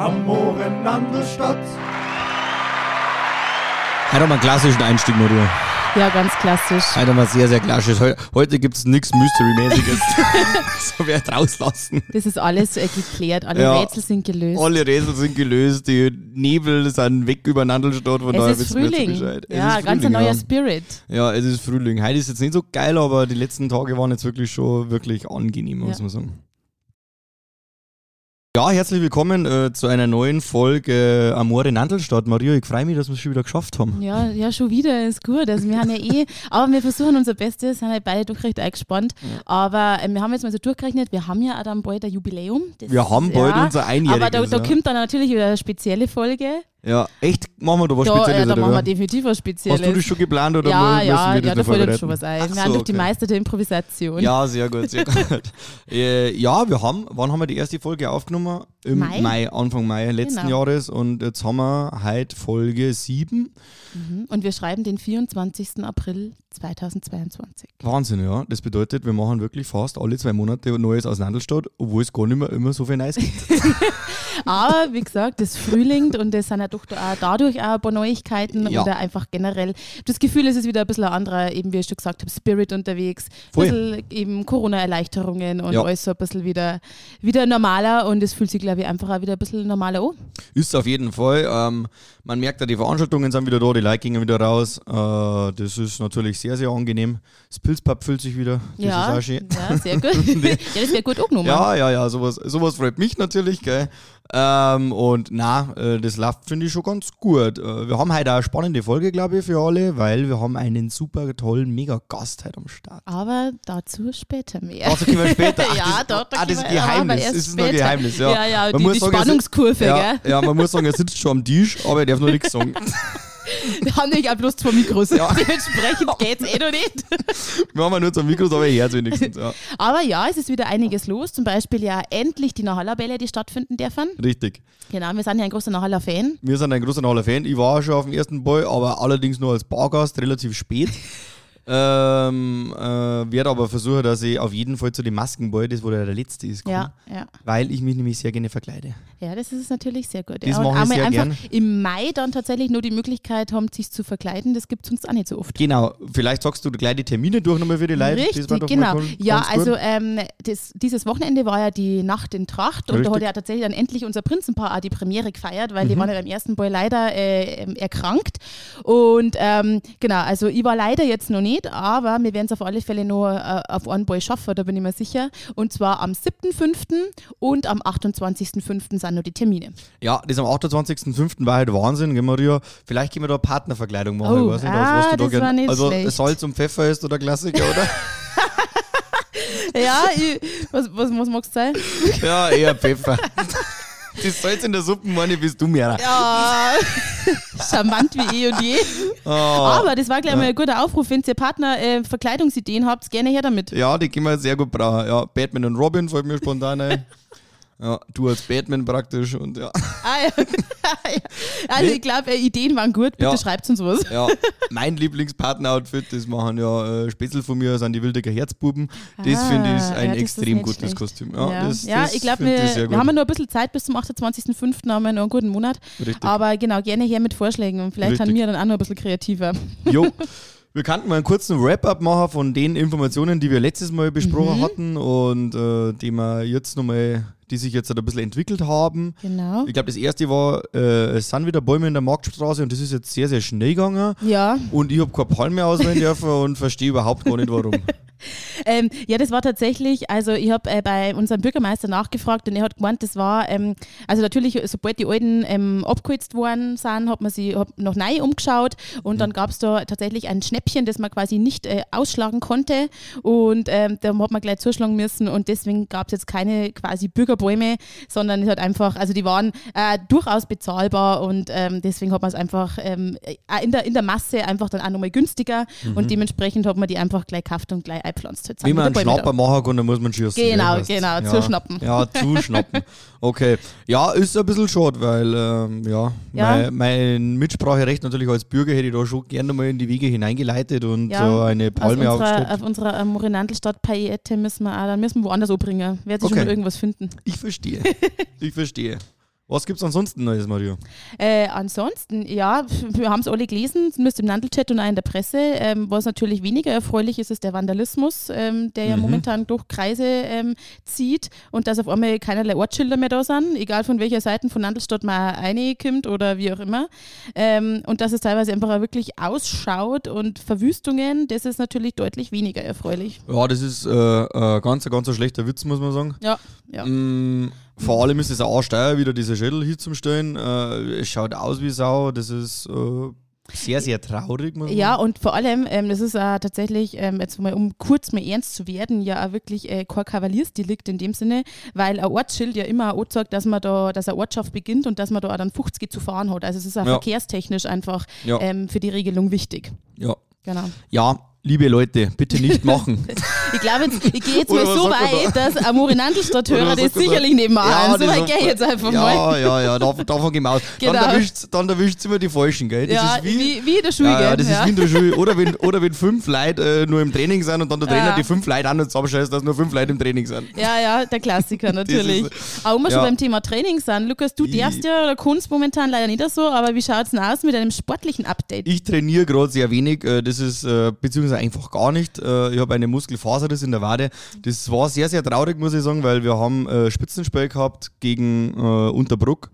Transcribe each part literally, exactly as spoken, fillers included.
Amore Nandelstadt. Heute haben wir einen klassischen Einstieg, Maria. Ja, ganz klassisch. Heute haben wir sehr, sehr klassisch. Heu- Heute gibt es nichts Mystery-mäßiges. So wer rauslassen. Das ist alles äh, geklärt, alle Ja. Rätsel sind gelöst. Alle Rätsel sind gelöst, die Nebel sind weg über Nandelstadt. Von daher es ist wissen wir jetzt Frühling. Bescheid. Es Ja, ist ganz ein Frühling, neuer ja. Spirit. Ja, es ist Frühling. Heute ist jetzt nicht so geil, aber die letzten Tage waren jetzt wirklich schon wirklich angenehm, muss Ja. man sagen. Ja, herzlich willkommen äh, zu einer neuen Folge äh, Amore Nandelstadt. Maria, ich freue mich, dass wir es schon wieder geschafft haben. Ja, ja, schon wieder, ist gut. Also wir haben ja eh, aber wir versuchen unser Bestes, sind ja beide doch recht eingespannt. Ja. Aber äh, wir haben jetzt mal so durchgerechnet, wir haben ja auch dann bald ein Jubiläum. Das, Wir haben bald ja, unser Einjähriges. Aber da, da ja. kommt dann natürlich wieder eine spezielle Folge. ja, echt? Machen wir da was Da, Spezielles? äh, da oder machen wir was? definitiv was Spezielles. Hast du das schon geplant oder ja, müssen ja, wir das ja, noch da fällt uns vorbereiten? schon was ein. Ach Wir so, haben doch die okay. Meister der Improvisation. Ja, sehr gut, sehr gut. äh, ja, wir haben, wann haben wir die erste Folge aufgenommen? Im Mai. Mai, Anfang Mai letzten Genau. Jahres, und jetzt haben wir heute Folge sieben. Mhm. Und wir schreiben den vierundzwanzigsten April zweitausendzweiundzwanzig. Wahnsinn, ja. Das bedeutet, wir machen wirklich fast alle zwei Monate Neues aus Nandelstadt, obwohl es gar nicht mehr immer so viel Neues gibt. Aber wie gesagt, das frühlingt und es sind ja doch da auch dadurch auch ein paar Neuigkeiten Ja. oder einfach generell das Gefühl, es ist wieder ein bisschen ein anderer, eben wie ich schon gesagt habe, Spirit unterwegs, ein Voll. bisschen eben Corona-Erleichterungen und Ja. alles so ein bisschen wieder, wieder normaler und es fühlt sich, glaube ich, einfach auch wieder ein bisschen normaler an. Ist auf jeden Fall. Ähm, man merkt ja, die Veranstaltungen sind wieder da, die Leute gingen wieder raus. Äh, das ist natürlich sehr, sehr angenehm. Das Pilzpub füllt sich wieder. Das Ja, ist auch schön. ja, sehr gut. ja, das wäre gut angenommen. Ja, ja, ja, sowas, sowas freut mich natürlich, gell. Ähm, und na, äh, das läuft, finde ich, schon ganz gut. Äh, wir haben heute auch eine spannende Folge, glaube ich, für alle, weil wir haben einen super tollen Mega-Gast heute am Start. Aber dazu später mehr. Dazu kommen wir später. Ach, ja, das, doch, da ah, das ist können wir- aber Geheimnis. erst Das ist nur ein später. Geheimnis, ja. Ja, ja, Man die, muss die sagen, er sitzt- Spannungskurve, Ja, gell? ja, man muss sagen, er sitzt schon am Tisch, aber er darf noch nichts sagen. Wir haben nämlich auch bloß zwei Mikros. Ja. Dementsprechend geht es eh noch nicht. Wir haben ja nur zwei Mikros, aber er hört wenigstens. Ja. Aber ja, es ist wieder einiges los. Zum Beispiel ja endlich die Nachhallerbälle, die stattfinden dürfen. Richtig. Genau, wir sind ja ein großer Nachhaller-Fan. Wir sind ein großer Nahaler-Fan. Ich war auch schon auf dem ersten Ball, aber allerdings nur als Bargast, relativ spät. ähm, äh, werde aber versuchen, dass ich auf jeden Fall zu dem Maskenball, das wo der, der letzte ist, komme, Ja, ja. weil ich mich nämlich sehr gerne verkleide. Ja, das ist natürlich sehr gut. Das ja, und mache ich einmal sehr einfach gern. im Mai dann tatsächlich nur die Möglichkeit haben, sich zu verkleiden. Das gibt es sonst auch nicht so oft. Genau, vielleicht sagst du gleich die Termine durch nochmal für die Leute. Richtig, das war doch genau. mal ganz Ja, gut. also ähm, das, dieses Wochenende war ja die Nacht in Tracht und Richtig. da hat ja tatsächlich dann endlich unser Prinzenpaar auch die Premiere gefeiert, weil Mhm. die waren ja beim ersten Ball leider äh, ähm, erkrankt. Und ähm, genau, also ich war leider jetzt noch nicht, aber wir werden es auf alle Fälle noch äh, auf einen Ball schaffen, da bin ich mir sicher. Und zwar am siebten fünften und am achtundzwanzigsten fünften sind noch die Termine. Ja, das am achtundzwanzigsten fünften war halt Wahnsinn, gell, Maria? Vielleicht können wir da eine Partnerverkleidung machen. Oh, ich weiß nicht, ah, was du da das gern. war nicht Also schlecht. Salz und Pfeffer ist oder Klassiker, oder? Ja, ich, was, was, was magst du sein? Ja, eher Pfeffer. Das Salz in der Suppe, meine, bist du mehr. Ja, charmant wie eh und je. Oh. Aber das war gleich Ja. mal ein guter Aufruf, wenn ihr Partner äh, Verkleidungsideen habt, gerne her damit. Ja, die können wir sehr gut brauchen. Ja, Batman und Robin fällt mir spontan ein. Ja, du als Batman praktisch und ja. Ah, ja. Also Nee. ich glaube, äh, Ideen waren gut, bitte Ja. schreibt uns was. Ja, mein Lieblingspartner-Outfit, das machen ja äh, Spätzl von mir, sind die Wildecker Herzbuben. Das Ah, finde ich ist ein ja, das ist extrem nicht gutes schlecht. Kostüm. Ja, Ja, das, ja das ich glaube, find wir, sehr wir gut. haben ja noch ein bisschen Zeit bis zum achtundzwanzigsten fünften haben wir noch einen guten Monat. Richtig. Aber genau, gerne her mit Vorschlägen und vielleicht Richtig. haben wir dann auch noch ein bisschen kreativer. Jo. Wir könnten mal einen kurzen Wrap-up machen von den Informationen, die wir letztes Mal besprochen Mhm. hatten und äh, die wir jetzt nochmal, die sich jetzt halt ein bisschen entwickelt haben. Genau. Ich glaube, das erste war, äh, es sind wieder Bäume in der Marktstraße und das ist jetzt sehr, sehr schnell gegangen. Ja. Und ich habe keine Palme auswählen dürfen und verstehe überhaupt gar nicht, warum. Ähm, ja, das war tatsächlich, also ich habe äh, bei unserem Bürgermeister nachgefragt und er hat gemeint, das war, ähm, also natürlich, sobald die alten ähm, abgeholzt worden sind, hat man sie hab noch neu umgeschaut und dann gab es da tatsächlich ein Schnäppchen, das man quasi nicht äh, ausschlagen konnte und ähm, da hat man gleich zuschlagen müssen und deswegen gab es jetzt keine quasi Bürgerbäume, sondern es hat einfach, also die waren äh, durchaus bezahlbar und ähm, deswegen hat man es einfach ähm, äh, in, der, in der Masse einfach dann auch nochmal günstiger und dementsprechend hat man die einfach gleich gekauft und gleich eingepflanzt. Jetzt sind Wenn man wieder einen Bäume da. Schnapper machen kann, dann muss man schießen. Genau, ja, weißt. genau, ja. zuschnappen. Ja, zuschnappen. Okay. Ja, ist ein bisschen schade, weil ähm, ja, Ja. Mein, mein Mitspracherecht natürlich als Bürger hätte ich da schon gerne mal in die Wege hineingeleitet und Ja, so eine Palme Aus unserer, aufgestellt. auf unserer ähm, Morinandelstadt-Paillette müssen wir auch, dann müssen wir woanders umbringen. Wird sich Okay. schon irgendwas finden. Ich verstehe. Ich verstehe. Was gibt's ansonsten Neues, Maria? Äh, ansonsten, ja, wir haben es alle gelesen, zumindest im Nandelchat und auch in der Presse. Ähm, was natürlich weniger erfreulich ist, ist der Vandalismus, ähm, der ja Mhm. momentan durch Kreise ähm, zieht und dass auf einmal keinerlei Ortsschilder mehr da sind, egal von welcher Seite von Nandelstadt man reinkommt oder wie auch immer. Ähm, und dass es teilweise einfach auch wirklich ausschaut und Verwüstungen, das ist natürlich deutlich weniger erfreulich. Ja, das ist äh, äh, ganz, ganz ein schlechter Witz, muss man sagen. Ja, ja. Mm, vor allem ist es auch Steuer, wieder diese Schädel hier zum Stellen. Äh, es schaut aus wie Sau. Das ist äh, sehr, sehr traurig. Muss man Ja, sagen. und vor allem, ähm, das ist auch tatsächlich, ähm, jetzt mal um kurz mal ernst zu werden, ja auch wirklich äh, kein Kavaliersdelikt in dem Sinne, weil ein Ortsschild ja immer auch sagt, dass man da, dass eine Ortschaft beginnt und dass man da auch dann fünfzig zu fahren hat. Also es ist auch Ja. verkehrstechnisch einfach Ja. ähm, für die Regelung wichtig. Ja. Genau. ja, liebe Leute, bitte nicht machen. Ich glaube, jetzt, ich gehe jetzt Oder mal was so sagt man weit, dass ein Morinandelstadt-Hörer Oder was das sagt man da? sicherlich nicht machen. Ja, so das weit sagt gehe ich jetzt einfach ja, mal. Ja, ja, davon, davon gehen wir aus. Genau. Dann erwischt dann erwischt's immer die Falschen, gell? Das Ja, ist wie, wie, wie in der Schule, ja, ja, gell? das ist wie in der Schule. Oder wenn, oder wenn fünf Leute äh, nur im Training sind und dann der Trainer Ja. die fünf Leute an und zusammenscheißt, dass nur fünf Leute im Training sind. Ja, ja, der Klassiker natürlich. Aber wenn wir ja. schon beim Thema Training sind, Lukas, du Ich- darfst ja oder kannst momentan leider nicht so, aber wie schaut es denn aus mit einem sportlichen Update? Ich trainiere gerade sehr wenig, äh, das ist äh, beziehungsweise einfach gar nicht. Äh, ich habe eine Muskelfaserriss in der Wade. Das war sehr, sehr traurig, muss ich sagen, weil wir haben äh, Spitzenspiel gehabt gegen äh, Unterbruck.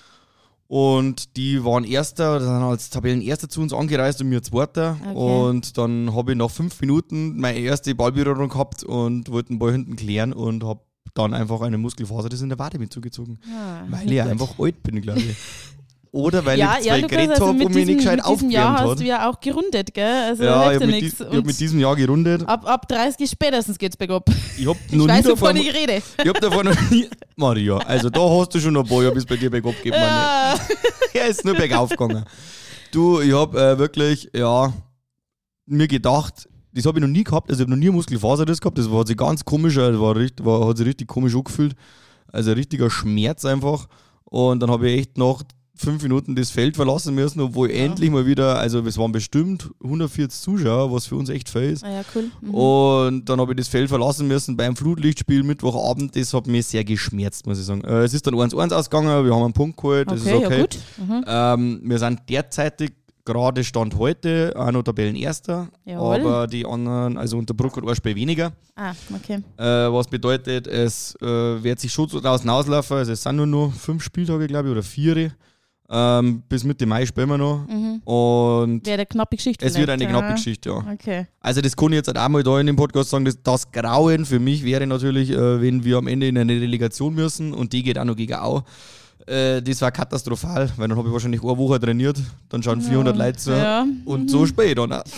Und die waren Erster, oder sind als Tabellenerster zu uns angereist und mir Zweiter. Okay. Und dann habe ich nach fünf Minuten meine erste Ballberührung gehabt und wollte den Ball hinten klären und habe dann einfach eine Muskelfaserriss in der Wade mit zugezogen. Ah, Weil nicht ich gut. einfach alt bin, glaube ich. Oder weil ja, ich ja, zwei Lukas, Geräte also habe mit und mich nicht diesem, gescheit mit diesem Jahr aufgewärmt hast hat. du ja auch gerundet, gell? Also Ja, hilft ich ja habe mit, nichts. dies, ich hab mit diesem Jahr gerundet. Ab, ab dreißig spätestens geht's bergab. Ich habe Ich noch nie weiß, davon, wovon ich rede. ich hab davon noch nie, Maria, also da hast du schon ein paar Jahre, bis bei dir bergab geht, Mann. Ja. Er ist nur bergauf gegangen. Du, ich habe äh, wirklich, ja, mir gedacht, das habe ich noch nie gehabt, also ich habe noch nie einen Muskelfaserriss gehabt, das war, hat sich ganz komisch, das war, richtig, war, hat sich richtig komisch angefühlt, also ein richtiger Schmerz einfach und dann habe ich echt nach fünf Minuten das Feld verlassen müssen, obwohl Ja. endlich mal wieder, also es waren bestimmt hundertvierzig Zuschauer, was für uns echt viel ist. Ah ja, cool. Mhm. Und dann habe ich das Feld verlassen müssen beim Flutlichtspiel Mittwochabend. Das hat mich sehr geschmerzt, muss ich sagen. Äh, es ist dann eins eins ausgegangen, wir haben einen Punkt geholt, das okay, ist okay. ja gut. Mhm. Ähm, wir sind derzeitig gerade Stand heute auch noch Tabellenerster, Jawohl. aber die anderen, also Unterbruck hat ein Spiel weniger. Ah, okay. Äh, was bedeutet, es äh, wird sich schon draußen auslaufen. Also es sind nur noch fünf Spieltage, glaube ich, oder vier. Ähm, bis Mitte Mai spielen wir noch. Mhm. Und Wäre eine knappe Geschichte. es wird eine vielleicht, knappe ja. Geschichte, ja. Okay. Also das kann ich jetzt halt auch mal da in dem Podcast sagen, das, das Grauen für mich wäre natürlich, äh, wenn wir am Ende in eine Relegation müssen und die geht auch noch gegen Au. Äh, das war katastrophal, weil dann habe ich wahrscheinlich eine Woche trainiert, dann schauen vierhundert Leute zu Ja. und so spät dann auch.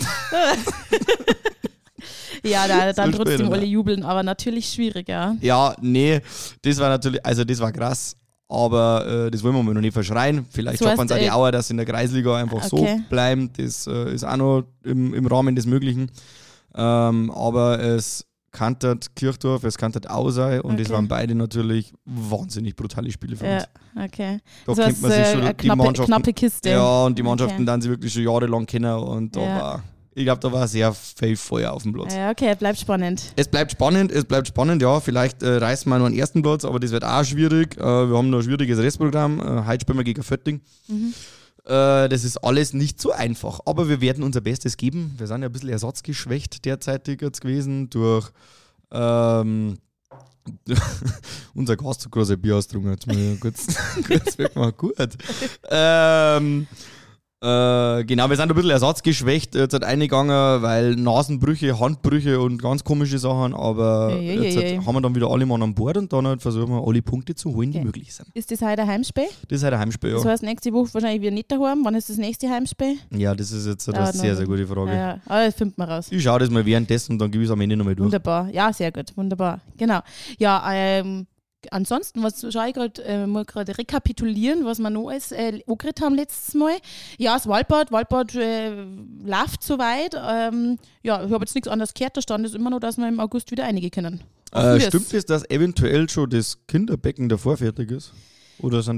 Ja, da, dann So trotzdem später, alle ne? jubeln, aber natürlich schwierig, ja. Ja, nee, das war natürlich, also das war krass, aber äh, das wollen wir mal noch nicht verschreien. Vielleicht So schaffen heißt, es auch die äh, Auer, dass in der Kreisliga einfach okay. so bleiben. Das äh, ist auch noch im, im Rahmen des Möglichen. Ähm, aber es kantert Kirchdorf, es kantert Ausei und es Okay. waren beide natürlich wahnsinnig brutale Spiele für uns. Ja, okay. Da Das kennt man sich heißt, schon äh, eine die knappe, Mannschaften. knappe Kiste. Ja, und die Mannschaften Okay. dann sie wirklich schon jahrelang kennen und da Ja. war, ich glaube, da war sehr viel Feuer auf dem Platz. Ja, okay, bleibt spannend. Es bleibt spannend, es bleibt spannend, ja. Vielleicht äh, reißen wir noch einen ersten Platz, aber das wird auch schwierig. Äh, wir haben noch ein schwieriges Restprogramm. Äh, heute spielen wir gegen Fötting. Mhm. Äh, das ist alles nicht so einfach, aber wir werden unser Bestes geben. Wir sind ja ein bisschen ersatzgeschwächt derzeitig jetzt gewesen durch ähm, unser Gast zu große Bier ausgetrunken. Jetzt mal kurz, kurz weg mal gut. Ähm, Äh, genau, wir sind ein bisschen ersatzgeschwächt jetzt halt eingegangen, weil Nasenbrüche, Handbrüche und ganz komische Sachen, aber Ei, ei, jetzt ei, ei. halt haben wir dann wieder alle Mann an Bord und dann halt versuchen wir alle Punkte zu holen, die Okay. möglich sind. Ist das heute ein Heimspiel? Das ist halt ein Heimspiel, ja. Das heißt, nächste Woche wahrscheinlich wieder nicht daheim. Wann ist das nächste Heimspiel? Ja, das ist jetzt eine Dauert noch sehr, ein sehr gute Frage. Ja, ja. Aber das findet man raus. Ich schaue das mal währenddessen und dann gebe ich es am Ende nochmal durch. Wunderbar. Ja, sehr gut. Wunderbar. Genau. Ja, ähm, ansonsten, was schaue ich gerade, äh, mal gerade rekapitulieren, was wir noch alles äh, angeredet haben letztes Mal. Ja, das Waldbad, Waldbad äh, läuft soweit. Ähm, ja, ich habe jetzt nichts anderes gehört. Der Stand ist immer noch, dass wir im August wieder einige können. Äh, stimmt es, dass eventuell schon das Kinderbecken davor fertig ist? Oder sind das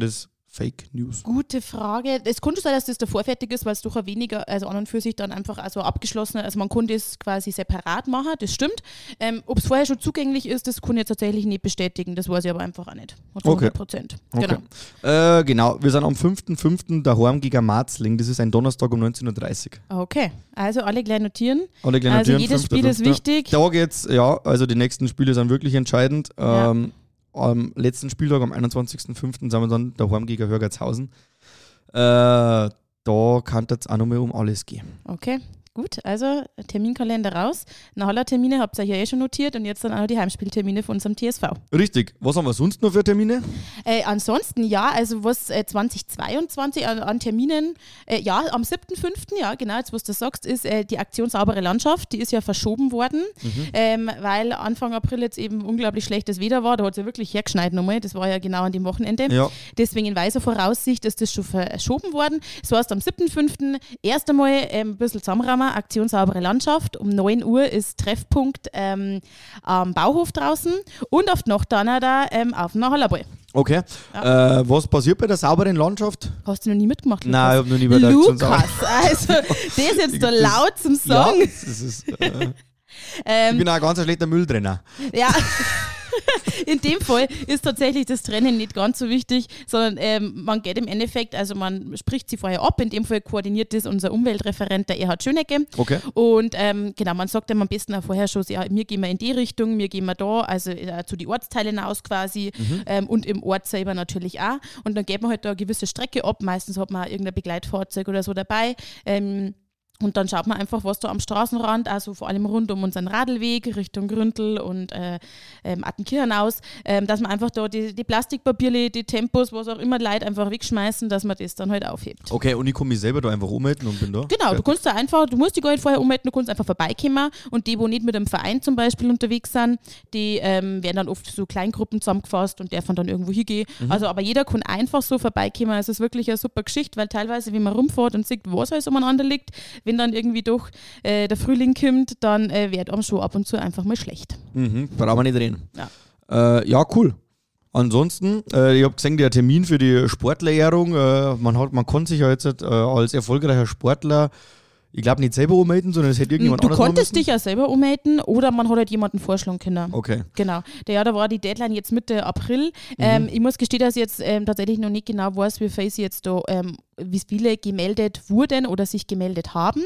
Fake News? Gute Frage. Es könnte sein, dass das davor fertig ist, weil es durchaus weniger, also an und für sich dann einfach also abgeschlossen, also man konnte es quasi separat machen, das stimmt. Ähm, Ob es vorher schon zugänglich ist, das kann ich jetzt tatsächlich nicht bestätigen, das weiß ich aber einfach auch nicht. Also Okay. hundert Prozent. Okay. Genau. Äh, genau, wir sind am fünften fünften daheim gegen Marzling. Das ist ein Donnerstag um neunzehn Uhr dreißig. Okay, also alle gleich notieren. Alle gleich Also notieren, jedes fünfter Spiel ist fünfter wichtig. Da geht's, ja, also die nächsten Spiele sind wirklich entscheidend. Ja. Ähm, am letzten Spieltag, am einundzwanzigsten fünften sind wir dann daheim gegen Hörgertshausen. Äh, da kann es auch nochmal um alles gehen. Okay, gut, also Terminkalender raus. Nachhallertermine habt ihr ja eh schon notiert und jetzt dann auch noch die Heimspieltermine von unserem T S V. Richtig. Was haben wir sonst noch für Termine? Äh, ansonsten ja, also was äh, zweitausendzweiundzwanzig an, an Terminen, äh, ja, am siebten fünften, ja genau, jetzt was du sagst, ist äh, die Aktion Saubere Landschaft, die ist ja verschoben worden, Mhm. ähm, weil Anfang April jetzt eben unglaublich schlechtes Wetter war, da hat es ja wirklich hergeschneit nochmal, das war ja genau an dem Wochenende. Ja. Deswegen in weiser Voraussicht ist das schon verschoben worden. Das heißt, am siebten fünften erst einmal ähm, ein bisschen zusammenrahmen, Aktion Saubere Landschaft. Um neun Uhr ist Treffpunkt ähm, am Bauhof draußen und auf die Nacht dann auch da ähm, auf dem Hallerball. Okay. Äh, was passiert bei der sauberen Landschaft? Hast du noch nie mitgemacht, Lukas? Nein, ich habe noch nie bei der Aktion Lukas, also der ist jetzt da Das- laut zum Ja, Song. das ist, äh, ich Ähm, bin auch ein ganz schlechter Mülltrenner. ja. In dem Fall ist tatsächlich das Trennen nicht ganz so wichtig, sondern ähm, man geht im Endeffekt, also man spricht sie vorher ab, in dem Fall koordiniert das unser Umweltreferent, der Erhard Schönecke. Okay. Und ähm, genau, man sagt ihm am besten auch vorher schon, ja, wir gehen wir in die Richtung, wir gehen wir da, also äh, zu die Ortsteile hinaus quasi Mhm. ähm, und im Ort selber natürlich auch. Und dann geht man halt da eine gewisse Strecke ab, meistens hat man auch irgendein Begleitfahrzeug oder so dabei. Ähm, Und dann schaut man einfach, was da am Straßenrand, also vor allem rund um unseren Radlweg Richtung Gründel und äh, ähm, Attenkirchen aus, ähm, dass man einfach da die, die Plastikpapiere, die Tempos, was auch immer Leute einfach wegschmeißen, dass man das dann halt aufhebt. Okay, und ich kann mich selber da einfach ummelden und bin da. Genau, du kannst da einfach, du musst dich gar nicht vorher ummelden, du kannst einfach vorbeikommen und die, wo nicht mit einem Verein zum Beispiel unterwegs sind, die ähm, werden dann oft so Kleingruppen zusammengefasst und dürfen dann irgendwo hingehen. Mhm. Also aber jeder kann einfach so vorbeikommen, es ist wirklich eine super Geschichte, weil teilweise, wenn man rumfährt und sieht, was alles umeinander liegt, wenn dann irgendwie doch äh, der Frühling kommt, dann äh, wird einem schon ab und zu einfach mal schlecht. Mhm, brauchen wir nicht reden. Ja. Äh, ja, cool. Ansonsten, äh, ich habe gesehen, der Termin für die Sportlerehrung, äh, man, hat, man kann sich ja jetzt äh, als erfolgreicher Sportler, ich glaube, nicht selber ummelden, sondern es hätte irgendjemand Du anders machen konntest müssen. dich ja selber ummelden oder man hat halt jemanden vorschlagen können. Okay. Genau. Der, ja, da war die Deadline jetzt Mitte April. Ähm, ich muss gestehen, dass ich jetzt ähm, tatsächlich noch nicht genau weiß, wie viel sie jetzt da, ähm, wie viele gemeldet wurden oder sich gemeldet haben.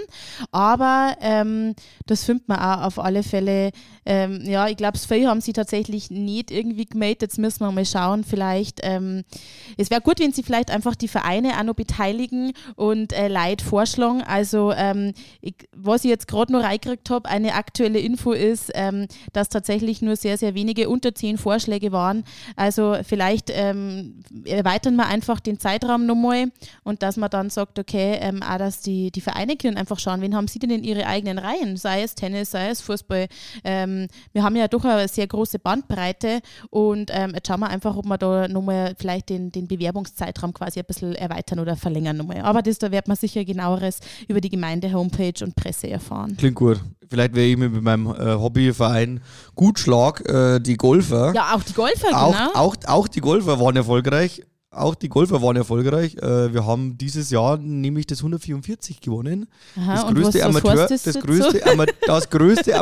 Aber ähm, das findet man auch auf alle Fälle. Ähm, ja, ich glaube, viele haben sie tatsächlich nicht irgendwie gemeldet. Jetzt müssen wir mal schauen. Vielleicht, ähm, es wäre gut, wenn sie vielleicht einfach die Vereine auch noch beteiligen und äh, Leute vorschlagen. Also, ähm, ich, was ich jetzt gerade noch reingekriegt habe, eine aktuelle Info ist, ähm, dass tatsächlich nur sehr, sehr wenige unter zehn Vorschläge waren. Also vielleicht ähm, erweitern wir einfach den Zeitraum nochmal und dass man dann sagt, okay, ähm, auch dass die, die Vereine können einfach schauen, wen haben sie denn in ihre eigenen Reihen, sei es Tennis, sei es Fußball. Ähm, wir haben ja doch eine sehr große Bandbreite und ähm, jetzt schauen wir einfach, ob wir da nochmal vielleicht den, den Bewerbungszeitraum quasi ein bisschen erweitern oder verlängern nochmal. Aber das, da wird man sicher genaueres über die Gemeinde-Homepage und Presse erfahren. Klingt gut. Vielleicht wäre ich mir mit meinem äh, Hobbyverein Gutschlag, äh, die Golfer. Ja, auch die Golfer, auch, genau. auch, auch die Golfer waren erfolgreich. Auch die Golfer waren erfolgreich. Äh, wir haben dieses Jahr nämlich das hundertvierundvierzig gewonnen. Aha, Das und größte was, was Amateur, heißt das das jetzt größte, so? Ama das größte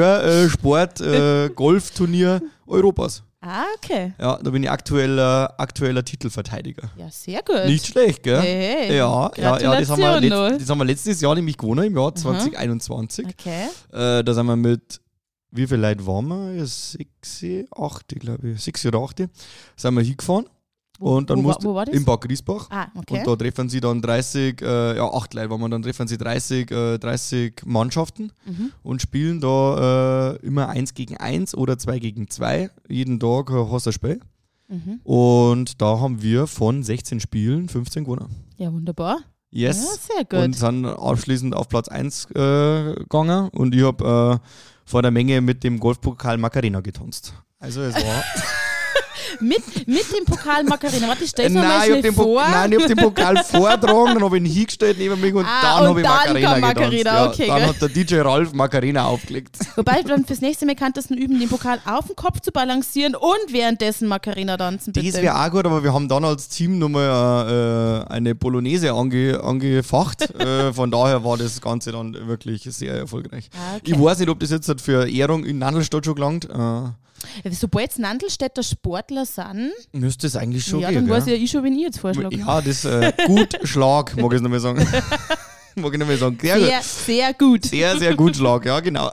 Amateur-Sport-Golfturnier Europas. Ah, okay. Ja, da bin ich aktueller, aktueller Titelverteidiger. Ja, sehr gut. Nicht schlecht, gell? Hey, hey. Ja, ja, ja, das haben, wir Gratulation noch. letzt, das haben wir letztes Jahr nämlich gewonnen, im Jahr zwanzig einundzwanzig. Okay. Äh, da sind wir mit, wie viele Leute waren wir? Ja, sechs, acht, glaube ich, sechs oder acht. Sind wir hingefahren. Und dann wo, musste wo war das? im Bad Griesbach. Ah, okay. Und da treffen sie dann dreißig, äh, ja, acht Leute waren wir, dann treffen sie dreißig, äh, dreißig Mannschaften Mhm. und spielen da äh, immer eins gegen eins oder zwei gegen zwei. Jeden Tag äh, hast du ein Spiel. Mhm. Und da haben wir von sechzehn Spielen fünfzehn gewonnen. Ja, wunderbar. Yes. Ja, sehr gut. Und sind abschließend auf Platz eins äh, gegangen und ich habe äh, vor der Menge mit dem Golfpokal Macarena getanzt. Also es war, mit, mit dem Pokal Macarena. Warte, ich stell es Nein, mal ich schnell hab den vor. Pokal, nein, ich hab den Pokal vortragen, dann habe ich ihn hingestellt neben mich und Ah, dann und habe ich dann Macarena kam getanzt. Macarena, Ja, okay, dann gell. hat der D J Ralf Macarena aufgelegt. Wobei dann fürs nächste Mal kannst du üben, den Pokal auf den Kopf zu balancieren und währenddessen Macarena tanzen. Bitte. Das wäre auch gut, aber wir haben dann als Team nochmal äh, eine Polonaise ange, angefacht. äh, von daher war das Ganze dann wirklich sehr erfolgreich. Ah, okay. Ich weiß nicht, ob das jetzt für Ehrung in Nandelstadt schon gelangt. Äh, Sobald es Nandelstädter Sportler sind, müsste es eigentlich schon ja, gehen. dann weiß gell? ja ich schon, wenn ich jetzt vorschlage. Ja, das äh, gut Schlag, mag ich nochmal sagen. mag ich nochmal sagen. Sehr, Sehr, sehr gut. sehr, sehr gut Schlag, ja, genau.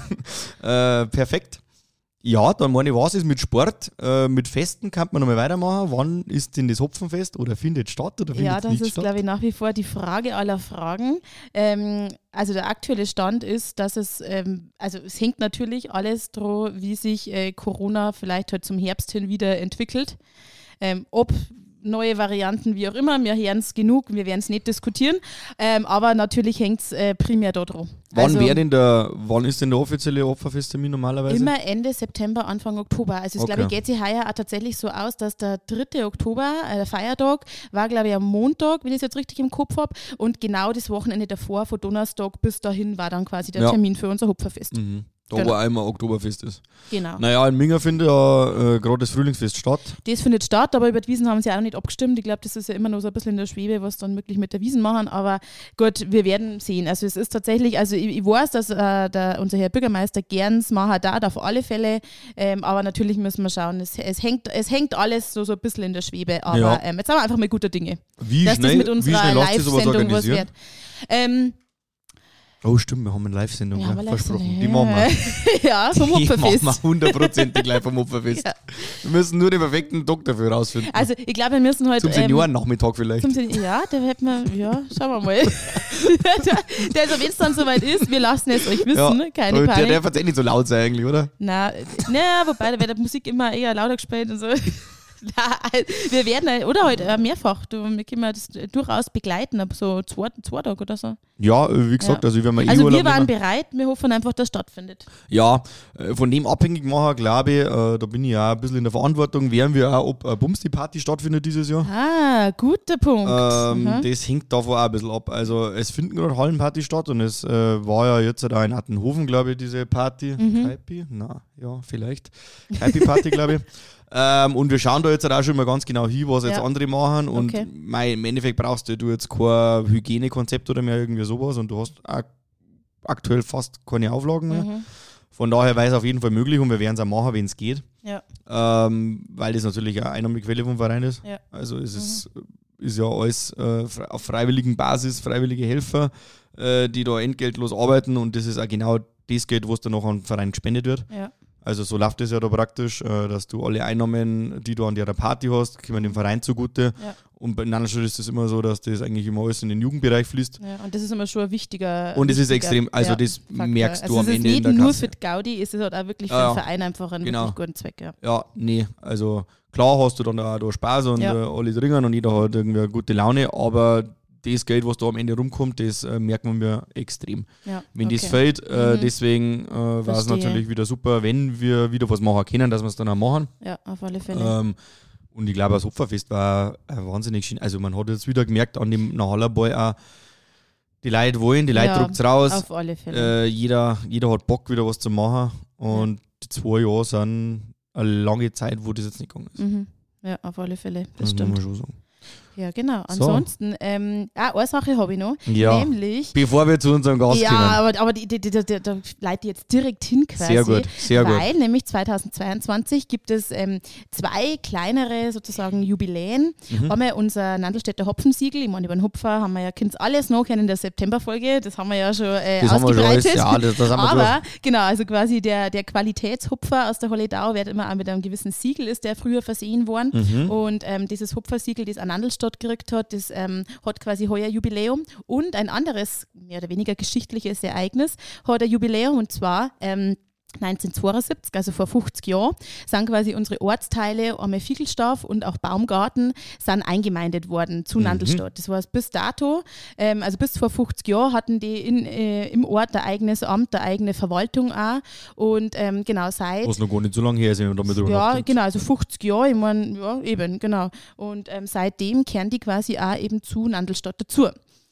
äh, perfekt. Ja, dann meine ich, was ist mit Sport? Äh, mit Festen kann man nochmal weitermachen. Wann ist denn das Hopfenfest oder findet statt oder findet Ja, es das nicht ist, statt? glaube ich, nach wie vor die Frage aller Fragen. Ähm, also der aktuelle Stand ist, dass es, ähm, also es hängt natürlich alles dran, wie sich äh, Corona vielleicht halt zum Herbst hin wieder entwickelt. Ähm, ob neue Varianten, wie auch immer, wir hören es genug, wir werden es nicht diskutieren, ähm, aber natürlich hängt es äh, primär da dran. Wann, Also wär denn der, wann ist denn der offizielle Opferfesttermin normalerweise? immer Ende September, Anfang Oktober. Also es Okay. glaube ich, geht sich heuer auch tatsächlich so aus, dass der dritte Oktober, äh, der Feiertag, war glaube ich am Montag, wenn ich es jetzt richtig im Kopf habe, und genau das Wochenende davor, von Donnerstag bis dahin, war dann quasi der Ja. Termin für unser Hopferfest. Mhm. Da, Genau. wo einmal Oktoberfest ist. Genau. Naja, in Minga findet ja äh, gerade das Frühlingsfest statt. Das findet statt, aber über die Wiesen haben sie auch noch nicht abgestimmt. Ich glaube, das ist ja immer noch so ein bisschen in der Schwebe, was dann wirklich mit der Wiesen machen. Aber gut, wir werden sehen. Also es ist tatsächlich, also ich, ich weiß, dass äh, der, unser Herr Bürgermeister gerns machen da auf alle Fälle. Ähm, aber natürlich müssen wir schauen. Es, es, hängt, es hängt alles so, so ein bisschen in der Schwebe. Aber Ja. ähm, jetzt sind wir einfach mal guter Dinge. Wie dass schnell, das mit wie unserer schnell lasst ihr sowas Live-Sendung was organisieren? wird. Ähm, Oh stimmt, wir haben eine Live-Sendung, wir ja, haben eine versprochen. Live-Sendung, Die machen wir. ja, vom Die machen Hopferfest. wir hundertprozentig gleich vom Opferfest. Ja. Wir müssen nur den perfekten Tag dafür rausfinden. Also ich glaube, wir müssen heute... Zum Seniorennachmittag vielleicht. Zum Sen- ja, der hätten wir, ja, schauen wir mal. der, der, also wenn es dann soweit ist, wir lassen es euch wissen, Ja, ne? Keine der Panik. darf jetzt eh nicht so laut sein eigentlich, oder? Na, na, wobei, da wird die Musik immer eher lauter gespielt und so. Na, wir werden, äh, oder halt äh, mehrfach, du, wir können das durchaus begleiten, ab so zwei, zwei Tage oder so. Ja, äh, wie gesagt, Ja. also wenn wir eh Also Urlaub wir waren nehmen- bereit, wir hoffen einfach, dass es stattfindet. Ja, äh, von dem abhängig machen, glaube ich, äh, da bin ich ja ein bisschen in der Verantwortung, wären wir auch, ob eine Bumsti-Party stattfindet dieses Jahr. Ah, guter Punkt. Ähm, Mhm. Das hängt davon auch ein bisschen ab. Also es finden gerade Hallenparty statt und es äh, war ja jetzt da in Attenhofen, glaube ich, diese Party. Mhm. Kaipi? Na, ja, vielleicht. Kaipi-Party, glaube ich. Ähm, und wir schauen da jetzt auch schon mal ganz genau hin, was jetzt Ja. andere machen. Und Okay. mei, im Endeffekt brauchst du jetzt kein Hygienekonzept oder mehr irgendwie sowas und du hast ak aktuell fast keine Auflagen mehr. Mhm. Von daher wäre es auf jeden Fall möglich und wir werden es auch machen, wenn es geht. Ja. Ähm, weil das natürlich eine Einnahmequelle vom Verein ist. Ja. Also es ist, ist ja alles äh, fre- auf freiwilligen Basis, freiwillige Helfer, äh, die da entgeltlos arbeiten und das ist auch genau das Geld, was dann noch an den Verein gespendet wird. Ja. Also so läuft es ja da praktisch, äh, dass du alle Einnahmen, die du an der Party hast, kommen dem Verein zugute. Ja. Und bei Nandelstadt ist es immer so, dass das eigentlich immer alles in den Jugendbereich fließt. Ja, und das ist immer schon ein wichtiger. Und es ist wichtiger, extrem, also ja, das Faktor. merkst also du am es ist Ende in nicht der nur Kasse. für die Gaudi, es ist halt auch wirklich für Ja, den ja. Verein einfach einen Genau. wirklich guten Zweck. Ja. Ja, nee, also klar hast du dann auch da Spaß und Ja. äh, alle dringen und jeder hat irgendwie eine gute Laune, aber das Geld, was da am Ende rumkommt, das äh, merken wir extrem. Ja, Wenn okay. das fällt, äh, Mhm. deswegen äh, war es Verstehe. natürlich wieder super, wenn wir wieder was machen können, dass wir es dann auch machen. Ja, auf alle Fälle. Ähm, und ich glaube, das Opferfest war äh, wahnsinnig schön. Also man hat jetzt wieder gemerkt an dem Nahallerball auch, die Leute wollen, die Leute Ja, druckt es raus. auf alle Fälle. Äh, jeder, jeder hat Bock, wieder was zu machen. Und die zwei Jahre sind eine lange Zeit, wo das jetzt nicht gegangen ist. Mhm. Ja, auf alle Fälle. Das Das muss man stimmt. schon sagen. Ja, genau. So. Ansonsten, ähm, ah, eine Sache habe ich noch. Ja, Nämlich. bevor wir zu unserem Gast Ja, kommen. aber, aber die, die, die, die, da leite ich jetzt direkt hin quasi. Sehr gut, sehr gut. Weil nämlich zweitausendzweiundzwanzig gibt es ähm, zwei kleinere sozusagen Jubiläen. Mhm. Einmal unser Nandelstädter Hopfensiegel. Ich meine, über den Hopfer haben wir ja könnt alles nachkennen in der Septemberfolge. Das haben wir ja schon äh, Das haben wir schon alles, ausgebreitet. ja, das, das haben wir Aber genau, also quasi der, der Qualitätshupfer aus der Holledau wird immer auch mit einem gewissen Siegel, ist der früher versehen worden. Mhm. Und ähm, dieses Hupfersiegel, das an Nandelstadt gekriegt hat, das ähm, hat quasi heuer Jubiläum. Und ein anderes, mehr oder weniger geschichtliches Ereignis, hat ein Jubiläum und zwar ähm, neunzehnhundertzweiundsiebzig, also vor fünfzig Jahren, sind quasi unsere Ortsteile, einmal Fiegelsdorf und auch Baumgarten, sind eingemeindet worden zu Mhm. Nandelstadt. Das heißt, bis dato, ähm, also bis vor fünfzig Jahren hatten die in, äh, im Ort ein eigenes Amt, eine eigene Verwaltung auch. Und ähm, genau seit... Was noch gar nicht so lange her ist, wenn man damit drüber Ja, nachdenkt. genau, also fünfzig Jahre, ich meine, ja, eben, genau. Und ähm, seitdem kehren die quasi auch eben zu Nandelstadt dazu.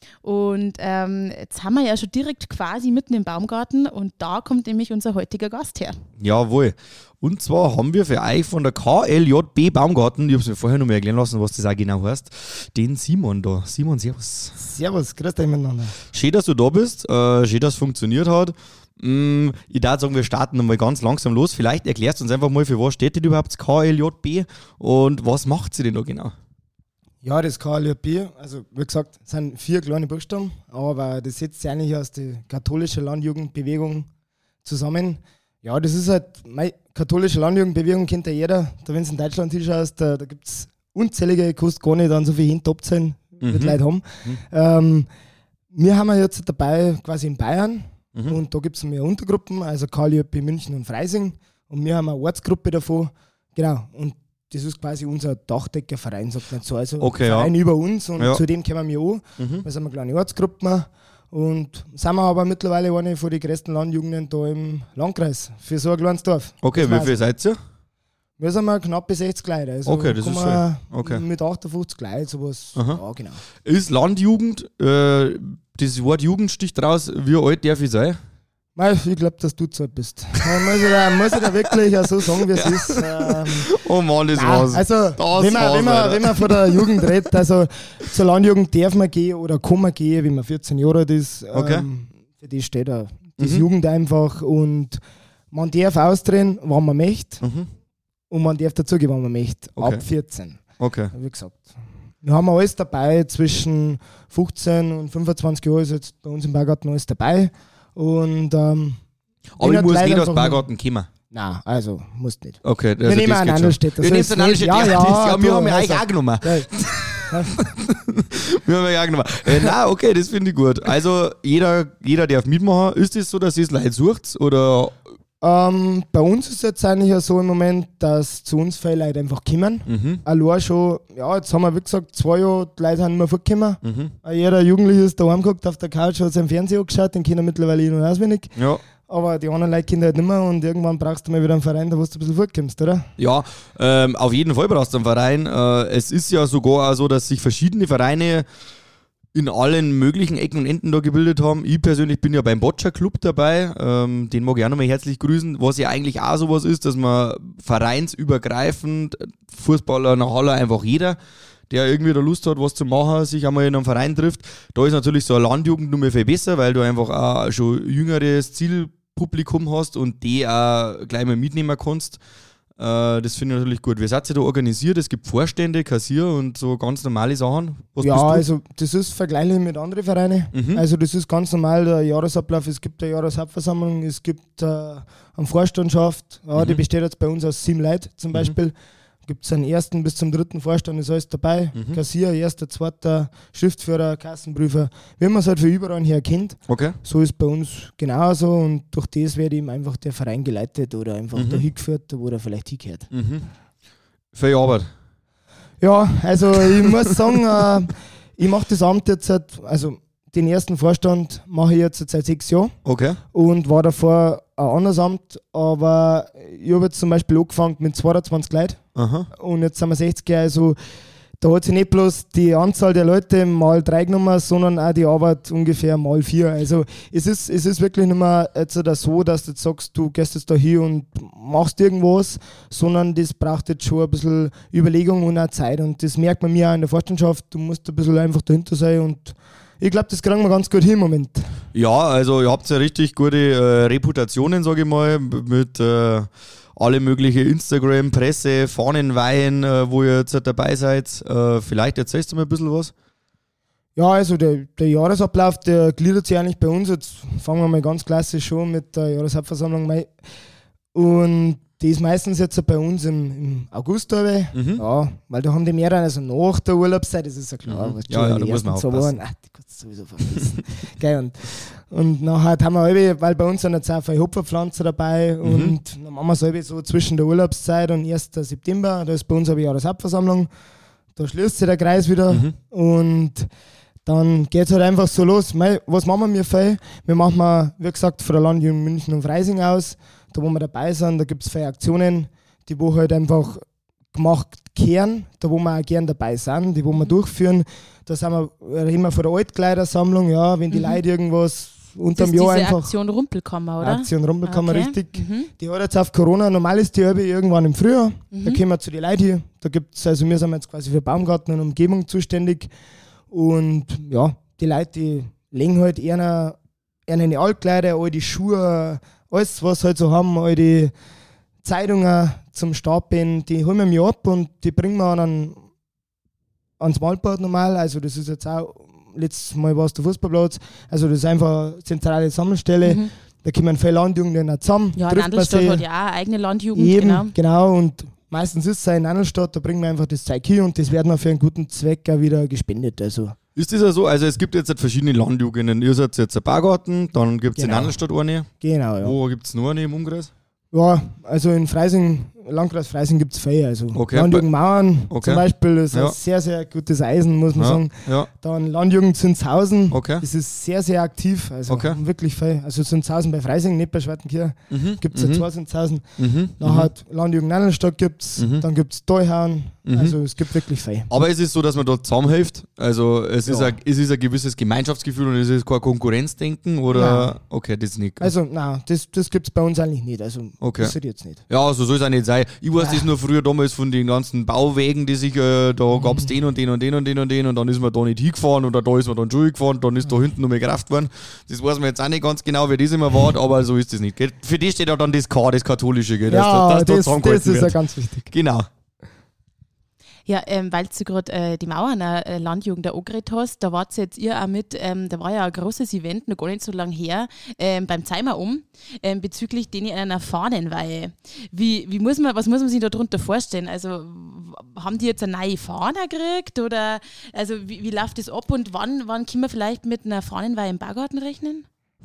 Und ähm, jetzt haben wir ja schon direkt quasi mitten im Baumgarten und da kommt nämlich unser heutiger Gast her. Jawohl. Und zwar haben wir für euch von der K L J B Baumgarten, ich habe es mir vorher noch mal erklären lassen, was das auch genau heißt, den Simon da. Simon, servus. Servus, grüß dich miteinander. Schön, dass du da bist. Äh, schön, dass es funktioniert hat. Mm, ich würde sagen, wir starten nochmal ganz langsam los. Vielleicht erklärst du uns einfach mal, für was steht denn überhaupt das K L J B und was macht sie denn da genau? Ja, das K L J B, also wie gesagt, sind vier kleine Buchstaben, aber das setzt sich eigentlich aus der katholischen Landjugendbewegung zusammen. Ja, das ist halt, meine katholische Landjugendbewegung kennt ja jeder. Da, wenn du in Deutschland hinschaust, da, da gibt es unzählige, kannst gar nicht an so viel Hände abzählen, wie die Leute haben. Mhm. Ähm, wir haben ja jetzt dabei quasi in Bayern Mhm. und da gibt es mehr Untergruppen, also K L J B München und Freising und wir haben eine Ortsgruppe davon, genau, und das ist quasi unser Dachdeckerverein, sagt man so. Also Okay, Verein ja. über uns und Ja. zu dem kommen wir an. Mhm. Wir sind eine kleine Ortsgruppe und sind wir aber mittlerweile eine von den größten Landjugenden da im Landkreis für so ein kleines Dorf. Okay, Das wie war's. viel seid ihr? Wir sind mal knappe sechzig Leute. Also Okay, das kommen ist wir viel. Okay. mit achtundfünfzig Leuten, sowas. Aha. Ja, genau. Ist Landjugend, äh, das Wort Jugend sticht raus, wie alt darf ich sein? Mei, ich glaube, dass du zu alt bist. Da muss ich da, muss ich da wirklich auch so sagen, wie es ist. Ähm, Oh Mann, das Nein, war's. also, Das wenn man, war's, wenn, man, Alter. wenn man von der Jugend redet, also zur Landjugend darf man gehen oder kann man gehen, wenn man vierzehn Jahre alt ist. Okay. Ähm, für die steht da das Mhm. Jugend einfach und man darf austreten, wann man möchte Mhm. und man darf dazugehen, wann man möchte. Okay. Ab vierzehn, Okay. wie gesagt. Wir haben alles dabei, zwischen fünfzehn und fünfundzwanzig Jahren ist jetzt bei uns im Baugarten alles dabei. Und, ähm, Aber wenn ich halt muss Leute nicht aus einfach nur- Baugarten kommen. Nein, also, musst nicht. Okay, Wir nehmen das einen geht schon. Andelstädter, Wir so nehmen ist einen es nicht. Andelstädter. Ja, Ja, ja, ja, wir du, haben ja also- eigentlich auch genommen. Ja, Wir haben ja auch genommen. Äh, nein, okay, das finde ich gut. Also jeder, jeder darf mitmachen. Ist es so, dass ihr es Leute sucht? Oder? Ähm, bei uns ist es jetzt eigentlich ja so im Moment, dass zu uns viele Leute einfach kommen. Mhm. Allein schon, ja, jetzt haben wir wie gesagt zwei Jahre, die Leute sind nicht mehr vorgekommen. Mhm. Jeder Jugendliche ist daheim geguckt, auf der Couch, hat seinen Fernseher angeschaut, den kennen mittlerweile in- und auswendig. Ja. Aber die anderen Leute kennen halt nicht mehr und irgendwann brauchst du mal wieder einen Verein, da wo du ein bisschen vorkommst, oder? Ja, ähm, auf jeden Fall brauchst du einen Verein. Äh, es ist ja sogar auch so, dass sich verschiedene Vereine in allen möglichen Ecken und Enden da gebildet haben. Ich persönlich bin ja beim Boccia Club dabei, ähm, den mag ich auch nochmal herzlich grüßen, was ja eigentlich auch sowas ist, dass man vereinsübergreifend, Fußballer nach Halle einfach jeder, der irgendwie da Lust hat, was zu machen, sich einmal in einem Verein trifft. Da ist natürlich so eine Landjugend nur mehr viel besser, weil du einfach auch schon jüngeres Zielpublikum hast und die auch gleich mal mitnehmen kannst. Äh, das finde ich natürlich gut. Wie seid ihr da organisiert? Es gibt Vorstände, Kassier und so ganz normale Sachen. Was ja, bist du? also das ist vergleichlich mit anderen Vereinen. Mhm. Also das ist ganz normal der Jahresablauf. Es gibt eine Jahreshauptversammlung, es gibt äh, eine Vorstandschaft, ja, die Mhm. besteht jetzt bei uns aus sieben Leuten zum Beispiel. Gibt es einen ersten bis zum dritten Vorstand, ist alles dabei. Mhm. Kassier, erster, zweiter, Schriftführer, Kassenprüfer. Wie man es halt für überall her kennt, Okay. so ist bei uns genauso und durch das wird eben einfach der Verein geleitet oder einfach Mhm. dahin geführt, wo er vielleicht hingehört. Mhm. Viel Arbeit. Ja, also ich muss sagen, äh, ich mache das Amt jetzt seit, also den ersten Vorstand mache ich jetzt seit sechs Jahren Okay. und war davor ein anderes Amt, aber ich habe jetzt zum Beispiel angefangen mit zweiundzwanzig Leuten Aha. und jetzt sind wir sechzig, also da hat sich nicht bloß die Anzahl der Leute mal drei genommen, sondern auch die Arbeit ungefähr mal vier. Also es ist, es ist wirklich nicht mehr jetzt so, dass du jetzt sagst, du gehst jetzt da hier und machst irgendwas, sondern das braucht jetzt schon ein bisschen Überlegung und auch Zeit und das merkt man mir auch in der Vorstandschaft, du musst ein bisschen einfach dahinter sein und ich glaube, das kriegen wir ganz gut hin im Moment. Ja, also ihr habt ja richtig gute äh, Reputationen, sage ich mal, mit äh, alle mögliche Instagram, Presse, Fahnenweihen, äh, wo ihr jetzt dabei seid. Äh, vielleicht erzählst du mir ein bisschen was? Ja, also der, der Jahresablauf, der gliedert sich eigentlich bei uns. Jetzt fangen wir mal ganz klassisch schon mit der Jahreshauptversammlung Mai. Und die ist meistens jetzt bei uns im, im August, habe ich. Mhm. Ja, weil da haben die mehrere, also nach der Urlaubszeit, das ist ja klar. Mhm. weißt du, Ja, ja, die da muss man ersten zwei aufpassen. Wochen, ach, die kannst du sowieso vergessen. Geil, und, Und nachher haben wir halbe, weil bei uns sind jetzt auch viele Hopferpflanzen dabei Mhm. und dann machen wir es halbe so zwischen der Urlaubszeit und ersten September, da ist bei uns eine Jahreshauptversammlung, da schließt sich der Kreis wieder Mhm. und dann geht es halt einfach so los. Mei, was machen wir viel? Wir machen, mal, wie gesagt, von der Landjugend München und Freising aus, da wo wir dabei sind, da gibt es viele Aktionen, die wo halt einfach gemacht kehren, da wo wir auch gern dabei sind, die wo wir durchführen. Da sind wir, reden wir von der Altkleidersammlung, ja, wenn die Mhm. Leute irgendwas Das unterm ist Jahr diese einfach. Aktion Rumpelkammer, oder? Aktion Rumpelkammer, Okay. richtig. Mhm. Die hat jetzt auf Corona, normal ist die halbe irgendwann im Frühjahr. Mhm. Da kommen wir zu den Leuten hier. Da gibt's, also wir sind jetzt quasi für Baumgarten und Umgebung zuständig. Und ja, die Leute, die legen halt eher, eher eine Altkleider, all die Schuhe, alles, was sie halt so haben, all die Zeitungen zum Stapeln, die holen wir mir ab und die bringen wir an, ans Malbad normal. Also das ist jetzt auch, letztes Mal war es der Fußballplatz, also das ist einfach eine zentrale Sammelstelle. Mhm. Da kommen viele Landjugenden zusammen. Ja, trifft man Nandelstadt sie. hat ja auch eine eigene Landjugend, Eben, genau. genau. Und meistens ist es auch in Nandelstadt, da bringen wir einfach das Zeug hier und das werden wir für einen guten Zweck auch wieder gespendet. Also. Ist das ja so? Also es gibt jetzt halt verschiedene Landjugenden. Ihr seid jetzt ein Bargarten, dann gibt es Genau. in Nandelstadt eine. Genau, ja. Wo gibt es noch eine im Umkreis? Ja, also in Freising, Landkreis Freising gibt es viele. Also Okay. Landjugend Mauern Okay. zum Beispiel, das ist Ja. ein sehr, sehr gutes Eisen, muss man Ja, sagen. ja. Dann Landjugend Zünzhausen, Okay. das ist sehr, sehr aktiv. Also Okay. wirklich viel. Also Zünzhausen bei Freising, nicht bei Schwartenkirch, Mhm. gibt es ja mhm. zwei Zünzhausen. Mhm. Nachher hat Landjugend Nandelstadt gibt es, Mhm. dann gibt es Deuhauen. Mhm. Also es gibt wirklich viel. Aber es ist so, dass man dort zusammenhilft. Also es, ist Ja. ein, es ist ein gewisses Gemeinschaftsgefühl und es ist kein Konkurrenzdenken oder Nein. okay, das nicht. Also nein, das, das gibt es bei uns eigentlich nicht. Also Okay. das ist jetzt nicht. Ja, so soll es auch nicht sein. Ich weiß Ja. das nur früher damals von den ganzen Bauwegen, die sich, äh, da gab es den und den und den und den und den und dann ist man da nicht hingefahren oder da ist man dann schon hingefahren, dann ist da hinten noch mehr Kraft geworden. Das weiß man jetzt auch nicht ganz genau, wie das immer war, aber so ist das nicht. Gell? Für die steht ja dann das K, das Katholische, gell? dass, Ja, dass dort das, das zusammengehalten ist ja wird. ganz wichtig. Genau. Ja, ähm, weil du gerade äh, die Mauerner äh, Landjugend da angeredet hast, da wart jetzt ihr auch mit, ähm, da war ja ein großes Event, noch gar nicht so lange her, ähm, beim Zeimer um, ähm, bezüglich denen einer Fahnenweihe. Wie, wie muss man, was muss man sich darunter vorstellen? Also w- haben die jetzt eine neue Fahne gekriegt oder also wie, wie läuft das ab und wann, wann können wir vielleicht mit einer Fahnenweihe im Baugarten rechnen?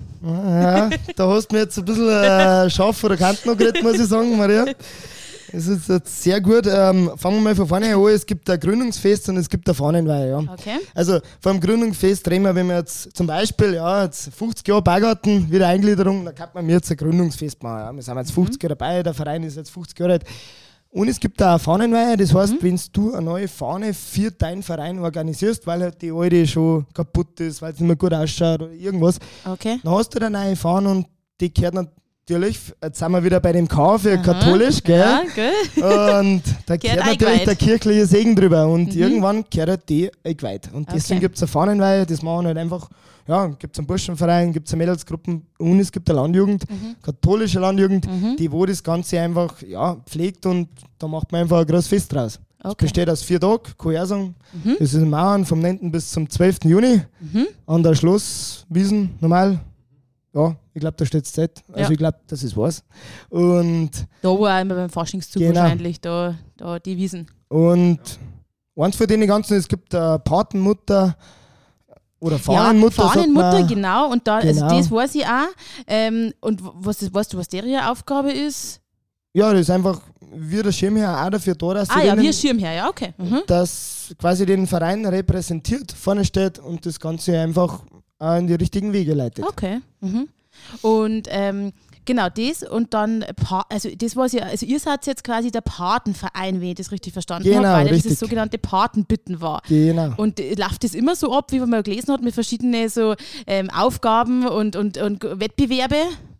Ja, da hast du mir jetzt ein bisschen äh, scharf vor der Kante noch geredet, muss ich sagen, Maria. Es ist jetzt sehr gut. Ähm, fangen wir mal von vorne an. Es gibt ein Gründungsfest und es gibt eine Fahnenweihe. Ja. Okay. Also vom Gründungsfest reden wir, wenn wir jetzt zum Beispiel ja, jetzt fünfzig Jahre Baugarten, Wiedereingliederung, da kann man mir jetzt ein Gründungsfest machen. Ja. Wir sind jetzt fünfzig Jahre dabei, der Verein ist jetzt fünfzig Jahre alt. Und es gibt auch eine Fahnenweihe, das heißt, wenn du eine neue Fahne für deinen Verein organisierst, weil halt die alte schon kaputt ist, weil es nicht mehr gut ausschaut oder irgendwas, Okay. dann hast du eine neue Fahne und die gehört natürlich, jetzt sind wir wieder bei dem K für Aha. katholisch, gell? Ja, gell? Und da Gehört gehört natürlich eingeweiht. der kirchliche Segen drüber und Mhm. irgendwann gehört halt die eingeweiht. Und deswegen Okay. gibt es eine Fahnenweihe, das machen halt einfach, ja, gibt es einen Burschenverein, gibt es eine Mädelsgruppen und es gibt eine Landjugend, Mhm. katholische Landjugend, Mhm. die wo das Ganze einfach ja, pflegt und da macht man einfach ein großes Fest draus. Es Okay. besteht aus vier Tagen, Koersung. Mhm. Das ist in Mauern vom neunten bis zum zwölften Juni Mhm. an der Schlosswiesen, normal. Ja, ich glaube, da steht es Zeit. Also Ja. ich glaube, das ist was. Und, Da war immer beim Faschingszug Genau. wahrscheinlich, da, da die Wiesen. und eins von denen ganzen, es gibt eine Patenmutter oder Fahnenmutter. ja, sagt Fahnenmutter, man. genau. Und da, Genau. Also das weiß ich auch. Ähm, und was, ist- weißt du, was deren Aufgabe ist? Ja, das ist einfach, wie der Schirmherr auch dafür da, dass, Ah sie ja, denen, wir Schirmherr, ja, okay. Mhm. dass quasi den Verein repräsentiert, vorne steht und das Ganze einfach auch in die richtigen Wege leitet. Okay. Mhm. Und ähm, genau das und dann, Pa- also das war ja, also ihr seid jetzt quasi der Patenverein, wenn ich das richtig verstanden Genau, habe, weil ja richtig. dieses sogenannte Patenbitten war. Genau. Und äh, läuft das immer so ab, wie man mal gelesen hat, mit verschiedenen so ähm, Aufgaben und, und, und Wettbewerbe?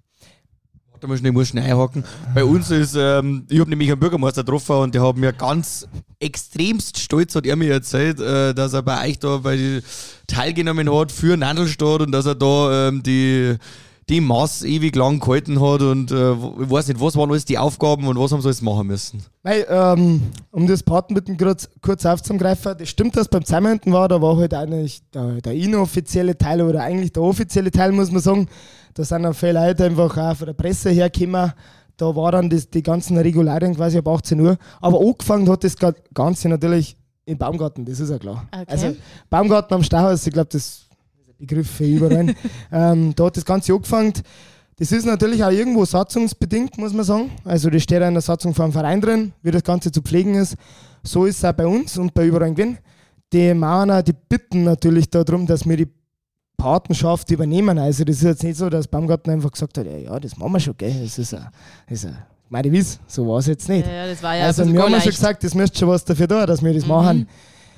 Warte mal schnell, ich muss schnell einhaken. Bei uns ist, ähm, ich habe nämlich einen Bürgermeister getroffen und der hat mir ganz extremst stolz, hat er mir erzählt, äh, dass er bei euch da bei die teilgenommen hat für Nandelstadt und dass er da ähm, die, die Maß ewig lang gehalten hat und äh, ich weiß nicht, was waren alles die Aufgaben und was haben sie alles machen müssen. Weil, ähm, um das Patenbitten kurz, kurz aufzugreifen, das stimmt, dass beim Zusammen hinten war, da war halt eigentlich der, der inoffizielle Teil oder eigentlich der offizielle Teil, muss man sagen. Da sind dann viele Leute einfach auch von der Presse hergekommen. Da war dann das, die ganzen Regularien quasi ab achtzehn Uhr. Aber angefangen hat das Ganze natürlich im Baumgarten, das ist ja klar. Okay. Also Baumgarten am Stauhaus, ich glaube, das Begriff für überall. ähm, da hat das Ganze angefangen. Das ist natürlich auch irgendwo satzungsbedingt, muss man sagen. Also das steht auch in der Satzung vom Verein drin, wie das Ganze zu pflegen ist. So ist es auch bei uns und bei Überall Gewinn. Die Mauerner, die bitten natürlich darum, dass wir die Patenschaft übernehmen. Also das ist jetzt nicht so, dass Baumgarten einfach gesagt hat, ja, ja das machen wir schon, gell. Das ist ein, das ist ein, ich meine, ich weiß, so war es jetzt nicht. Ja, ja, das war ja also wir haben ja schon gesagt, das müsst schon was dafür tun, dass wir das mhm. machen.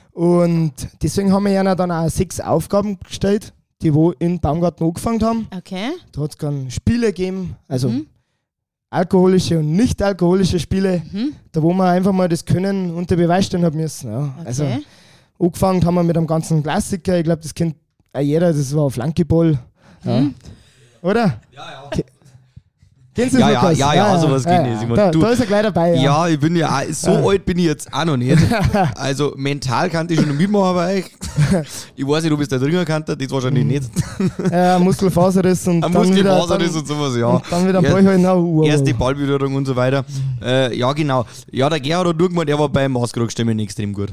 Und deswegen haben wir ja dann auch sechs Aufgaben gestellt, die wo in Baumgarten angefangen haben. Okay. Da hat es dann Spiele gegeben, also mhm. alkoholische und nicht alkoholische Spiele, mhm. da wo wir einfach mal das Können unter Beweis stellen haben müssen. Ja. Okay. Also angefangen haben wir mit einem ganzen Klassiker, ich glaube, das kennt auch jeder, das war Flankeball. Ja. Mhm. Oder? Ja, ja. Ke- Kennst du ja, das? Ja, ja, ja, sowas ja, geht nicht. Da, du, da ist er gleich dabei. Ja, ja ich bin ja auch, so ja. alt bin ich jetzt auch noch nicht. Also mental kann ich schon mitmachen bei euch. Ich weiß nicht, du bist der Trinkerkanter, das wahrscheinlich mhm. nicht. Ja, Muskelfaserriss und ein dann Muskelfaserriss wieder, und sowas, ja. Und dann wieder ein Ball halt nach uh, Erste Ballberührung und so weiter. Mhm. Äh, ja, genau. Ja, der Gerhard hat nur gemeint, er war beim Maßkrugstämmen extrem gut.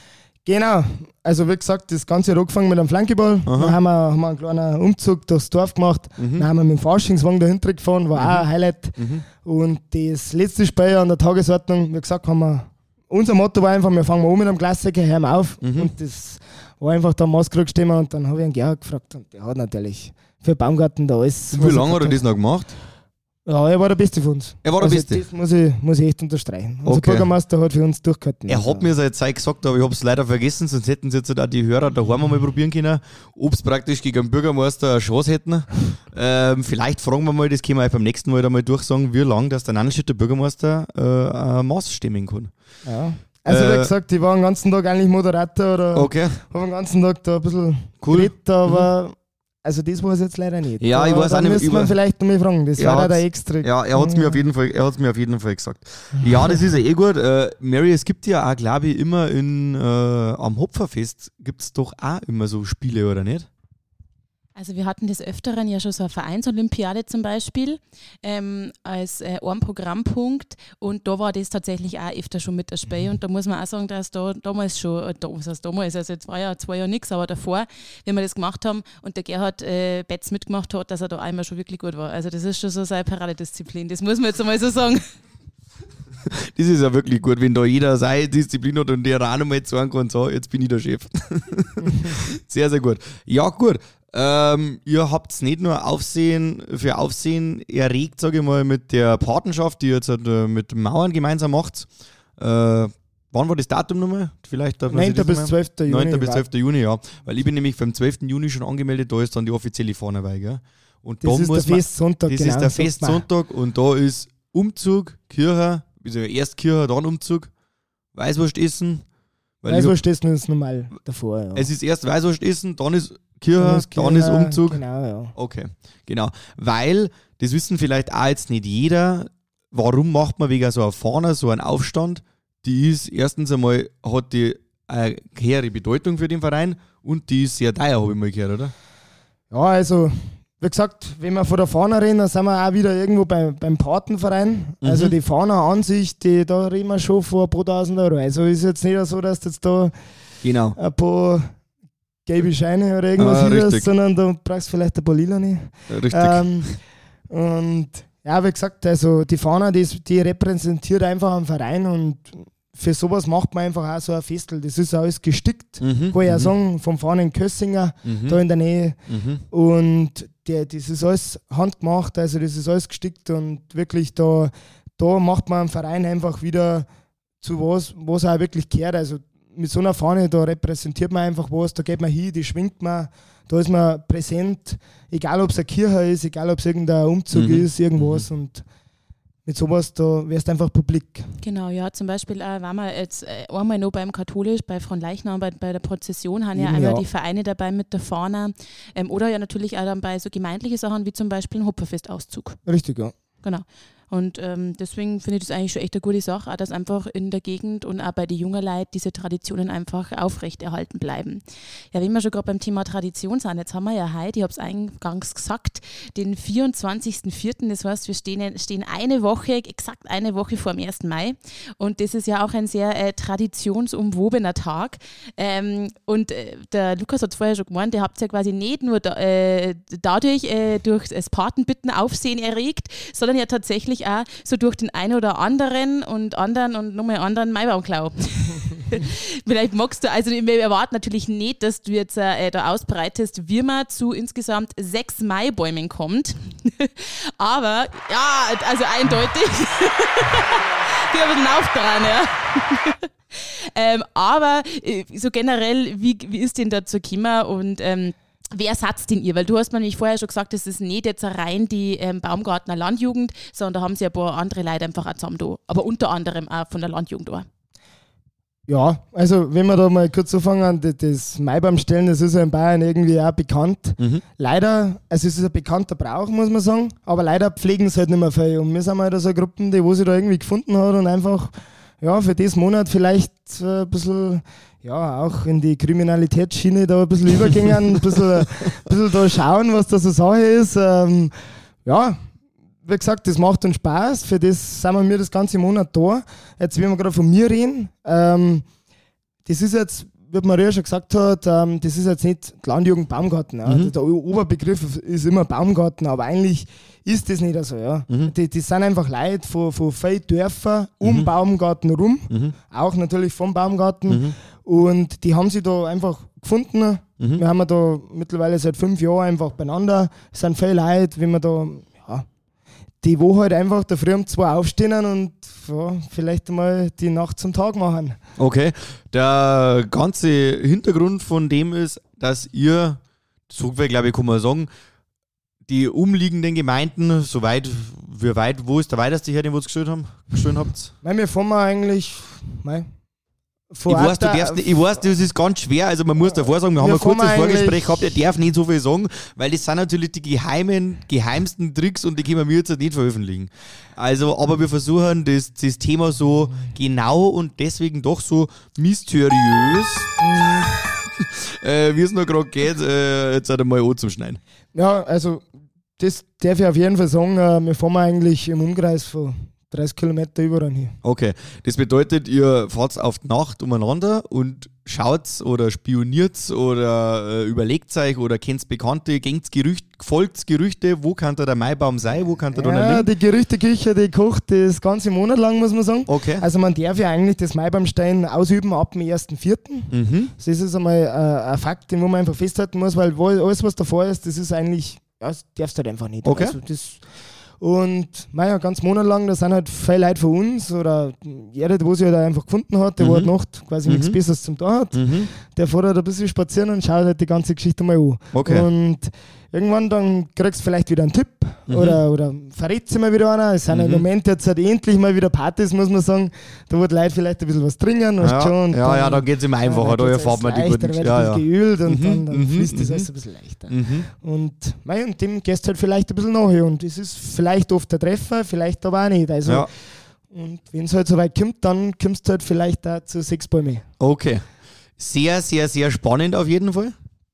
Genau, also wie gesagt, das Ganze hat angefangen mit einem Flankeball. Aha. Dann haben wir, haben wir einen kleinen Umzug durchs Dorf gemacht. Mhm. Dann haben wir mit dem Faschingswagen dahinter gefahren, war mhm. auch ein Highlight. Mhm. Und das letzte Spiel an der Tagesordnung, wie gesagt, haben wir, unser Motto war einfach, wir fangen mal an mit einem Klassiker, hören wir auf. Mhm. Und das war einfach der Maßkrugstämmer und dann habe ich einen Gerhard gefragt und der hat natürlich für Baumgarten da alles. Wie lange hat er das noch gemacht? Ja, er war der Beste von uns. Er war der also Beste? Das muss ich, muss ich echt unterstreichen. Unser okay. Bürgermeister hat für uns durchgehalten. Er also. hat mir seine Zeit gesagt, aber ich habe es leider vergessen, sonst hätten sie jetzt auch die Hörer daheim mal probieren können, ob sie praktisch gegen den Bürgermeister eine Chance hätten. Ähm, vielleicht fragen wir mal, das können wir beim nächsten Mal einmal durchsagen, wie lange dass der Nandelstädter Bürgermeister äh, ein Maß stemmen kann. Ja. Also wie äh, gesagt, ich war den ganzen Tag eigentlich Moderator oder okay. habe den ganzen Tag da ein bisschen cool. geredet, aber mhm. also das war es jetzt leider nicht. Ja, ich weiß auch nicht. Müsste man vielleicht noch mal fragen, das war der extra. Ja, er hat es mir auf jeden Fall, er hat's mir auf jeden Fall gesagt. Ja, das ist ja eh gut. Äh, Mary, es gibt ja auch, glaube ich, immer in, äh, am Hopferfest gibt es doch auch immer so Spiele, oder nicht? Also wir hatten des Öfteren ja schon so eine Vereinsolympiade zum Beispiel ähm, als äh, einen Programmpunkt und da war das tatsächlich auch öfter schon mit dabei und da muss man auch sagen, dass da damals schon, äh, da, was heißt damals, also jetzt war ja zwei Jahre nichts, aber davor, wenn wir das gemacht haben und der Gerhard äh, Betz mitgemacht hat, dass er da einmal schon wirklich gut war. Also das ist schon so seine Paradedisziplin, das muss man jetzt einmal so sagen. Das ist ja wirklich gut, wenn da jeder seine Disziplin hat und der auch noch mal sagen kann, so, jetzt bin ich der Chef. Sehr, sehr gut. Ja, gut. Ähm, ihr habt nicht nur Aufsehen für Aufsehen erregt, sage ich mal, mit der Patenschaft, die ihr jetzt äh, mit Mauern gemeinsam macht. Äh, wann war das Datum nochmal? Vielleicht neunten bis zwölften Juni. neunten bis zwölften Juni, ja. Weil ich bin nämlich vom zwölften Juni schon angemeldet, da ist dann die offizielle Fahnenweih, gell? Und das da ist muss der Festsonntag. Das genau, ist der Festsonntag und da ist Umzug, Kirche, also erst Kirche, dann Umzug, Weißwurst essen. Weißwurst essen ist normal davor, ja. Es ist erst Weißwurst essen, dann ist Kirche, dann ist, Kirche, dann ist Umzug. Genau, ja. Okay, genau. Weil, das wissen vielleicht auch jetzt nicht jeder, warum macht man wegen so einer Fahne, so einen Aufstand? Die ist, erstens einmal, hat die eine höhere Bedeutung für den Verein und die ist sehr teuer, habe ich mal gehört, oder? Ja, also, wie gesagt, wenn wir von der Fahne reden, dann sind wir auch wieder irgendwo bei, beim Patenverein. Mhm. Also die Fahne an sich, die, da reden wir schon vor ein paar tausend Euro. Also ist jetzt nicht so, dass du jetzt da genau. ein paar gelbe Scheine oder irgendwas ah, hier hast, sondern du brauchst vielleicht ein paar Lilane. Richtig. Ähm, und ja, wie gesagt, also die Fahne, die, die repräsentiert einfach einen Verein und für sowas macht man einfach auch so ein Festel. Das ist alles gestickt, mhm, kann ich mhm. auch sagen, vom Fahnen Kössinger, mhm. da in der Nähe. Mhm. Und der, das ist alles handgemacht, also das ist alles gestickt und wirklich da, da macht man einen Verein einfach wieder zu was, was auch wirklich gehört. Also mit so einer Fahne, da repräsentiert man einfach was, da geht man hin, die schwingt man, da ist man präsent, egal ob es eine Kirche ist, egal ob es irgendein Umzug mhm. ist, irgendwas. Mhm. Und mit sowas, da wärst du einfach publik. Genau, ja, zum Beispiel äh, waren wir jetzt äh, einmal noch beim Katholisch, bei Fronleichnam, bei, bei der Prozession, haben ja Eben, einmal ja. die Vereine dabei mit der Fahne ähm, oder ja natürlich auch dann bei so gemeindlichen Sachen wie zum Beispiel ein Hopferfestauszug. Richtig, ja. Genau. Und ähm, deswegen finde ich das eigentlich schon echt eine gute Sache, auch dass einfach in der Gegend und auch bei den jungen Leuten diese Traditionen einfach aufrechterhalten bleiben. Ja, wenn wir schon gerade beim Thema Tradition sind, jetzt haben wir ja heute, ich habe es eingangs gesagt, den vierundzwanzigsten vierten Das heißt, wir stehen, stehen eine Woche, exakt eine Woche vor dem ersten Mai. Und das ist ja auch ein sehr äh, traditionsumwobener Tag. Ähm, und äh, der Lukas hat es vorher schon gemeint, ihr habt ja quasi nicht nur da, äh, dadurch äh, durch das Patenbitten Aufsehen erregt, sondern ja tatsächlich auch so durch den einen oder anderen und anderen und nochmal anderen Maibaumklau. Vielleicht magst du, also wir erwarten natürlich nicht, dass du jetzt äh, da ausbreitest, wie man zu insgesamt sechs Maibäumen kommt. Aber, ja, also eindeutig. Wir haben einen Auftrag, ja. ähm, aber äh, so generell, wie, wie ist denn dazu gekommen und ähm, wer satzt denn ihr? Weil du hast mir nämlich vorher schon gesagt, das ist nicht jetzt rein die ähm, Baumgartner Landjugend, sondern da haben sie ein paar andere Leute einfach auch zusammen da. Aber unter anderem auch von der Landjugend auch. Ja, also wenn wir da mal kurz anfangen, das, das Maibaumstellen, das ist ja in Bayern irgendwie auch bekannt. Mhm. Leider, also es ist ein bekannter Brauch, muss man sagen, aber leider pflegen es halt nicht mehr viel. Und wir sind halt so eine Gruppe, die wo sie da irgendwie gefunden hat und einfach ja, für diesen Monat vielleicht äh, ein bisschen ja, auch in die Kriminalitätsschiene da ein bisschen übergehen, ein bisschen, ein bisschen da schauen, was da so Sache ist. Ähm, ja, wie gesagt, das macht uns Spaß, für das sind wir das ganze Monat da. Jetzt, wenn wir gerade von mir reden, ähm, das ist jetzt, wie Maria schon gesagt hat, ähm, das ist jetzt nicht die Landjugend Baumgarten. Ja. Mhm. Der Oberbegriff ist immer Baumgarten, aber eigentlich ist das nicht so. Ja. Mhm. Die, die sind einfach Leute von, von vielen Dörfern um mhm. Baumgarten rum, mhm. auch natürlich vom Baumgarten. Mhm. Und die haben sich da einfach gefunden. Mhm. Wir haben da mittlerweile seit fünf Jahren einfach beieinander. Es sind viele Leute, wenn wir da die wo halt einfach da früh um zwei aufstehen und ja, vielleicht mal die Nacht zum Tag machen. Okay, der ganze Hintergrund von dem ist, dass ihr, so glaube ich, kann man sagen, die umliegenden Gemeinden, so weit, wie weit, wo ist der weiteste her, den ihr gestellt haben, gestellt habt? Nein, wir fahren eigentlich, nein. Ich weiß, du darfst nicht, ich weiß, das ist ganz schwer, also man muss davor sagen, wir, wir haben ein kurzes Vorgespräch gehabt, er darf nicht so viel sagen, weil das sind natürlich die geheimen, geheimsten Tricks und die können wir jetzt nicht veröffentlichen. Also, aber wir versuchen das, das Thema so genau und deswegen doch so mysteriös, äh, wie es noch gerade geht, äh, jetzt halt einmal anzuschneiden. Ja, also das darf ich auf jeden Fall sagen, äh, wir fahren eigentlich im Umkreis von dreißig Kilometer überall hier. Okay, das bedeutet, ihr fahrt auf die Nacht umeinander und schaut oder spioniert oder äh, überlegt euch oder kennt Bekannte, gängt's Gerüchte, folgt Gerüchte, wo kann da der Maibaum sein, wo kann da ja, da Ja, die Gerüchteküche, die kocht das ganze Monat lang, muss man sagen. Okay. Also man darf ja eigentlich das Maibaumstein ausüben ab dem ersten vierten Mhm. Das ist einmal äh, ein Fakt, den man einfach festhalten muss, weil alles, was davor ist, das ist eigentlich, ja, das darfst du halt einfach nicht. Okay. Also das Und naja, ganz monatelang, da sind halt viele Leute von uns oder jeder, der sich halt einfach gefunden hat, der mhm. wo halt Nacht quasi mhm. nichts Besseres zum Tun hat, mhm. der fährt halt ein bisschen spazieren und schaut halt die ganze Geschichte mal an. Okay. Und irgendwann dann kriegst du vielleicht wieder einen Tipp mhm. oder, oder verrät sich mal wieder einer. Es sind mhm. im Moment jetzt halt endlich mal wieder Partys, muss man sagen. Da wird Leute vielleicht ein bisschen was trinken. Ja, schon, ja, dann, ja, dann geht es immer einfacher, da erfahrt man die guten. Da wird ja, ein ja. bisschen geölt und mhm. dann, dann mhm. fließt das mhm. alles ein bisschen leichter. Mhm. Und, mei, und dem gehst du halt vielleicht ein bisschen nachher. Und es ist vielleicht oft der Treffer, vielleicht aber auch nicht. Also, ja. Und wenn es halt so weit kommt, dann kommst du halt vielleicht auch zu sechs Bäumen. Okay. Sehr, sehr, sehr spannend auf jeden Fall.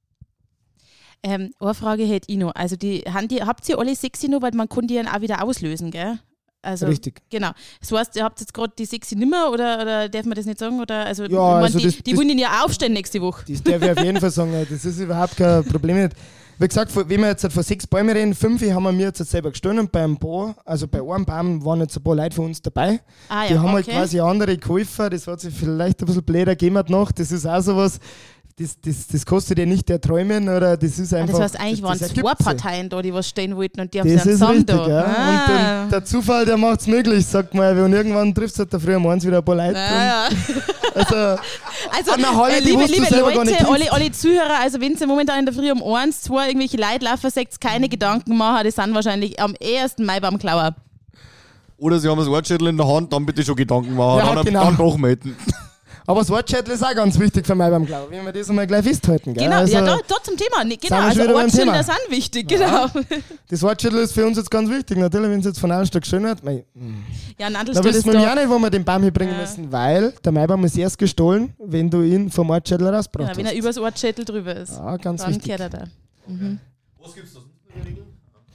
Ähm, eine Frage hätte ich noch. Also die, haben die, habt ihr alle sechs noch, weil man kann die dann auch wieder auslösen, gell? Also, richtig. Genau. Das heißt, ihr habt jetzt gerade die sechs nimmer oder, oder darf man das nicht sagen? Oder, also, ja, meine, also die, das, die das, wollen ja aufstehen nächste Woche. Das darf ich auf jeden Fall sagen. Das ist überhaupt kein Problem nicht. Wie gesagt, wenn wir jetzt von sechs Bäumen reden, fünf haben wir mir jetzt selber gestohlen und beim paar, also bei einem Baum waren jetzt ein paar Leute von uns dabei. Ah, ja, die haben okay. halt quasi andere geholfen, das hat sich vielleicht ein bisschen blöder gegeben noch. Das ist auch sowas, das, das, das kostet ja nicht erträumen oder das ist einfach. Ah, das heißt, eigentlich das, waren das zwei Parteien da, die was stehen wollten und die haben das sich ist zusammen richtig, da. Ja. Ah. Und dann, der Zufall, der macht es möglich, sagt man. Und irgendwann triffst du halt da früher morgens wieder ein paar Leute. Ah, ja. Also, also Halle, äh, liebe, liebe Leute, alle, alle Zuhörer, also wenn ihr momentan in der Früh um eins, zwei irgendwelche Leute laufen, sagt keine Gedanken machen, das sind wahrscheinlich am ersten Maibaumklauer. Oder sie haben das Wortschädel in der Hand, dann bitte schon Gedanken machen, ja, dann, genau. dann nachmelden. Aber das Wortschädel ist auch ganz wichtig für mich beim Glauben, wenn wir das einmal gleich festhalten. Gell? Genau, Also, ja, da, da zum Thema. Ne, genau, sind wir also schon wieder beim Ortsschilder Thema. sind wichtig, genau. das Wortschädel ist für uns jetzt ganz wichtig. Natürlich, wenn es jetzt von einem Stück schön wird, mei, Ja, ein da anderes wissen ist wir da. ja nicht, wo wir den Baum hinbringen Ja. müssen, weil der Maibaum ist erst gestohlen, wenn du ihn vom Ortsschädel rausgebracht Genau, wenn er hast. übers Ortsschädel drüber ist. Ja, ganz Dann wichtig. kehrt er da. Mhm. Was gibt's da sonst für Regeln?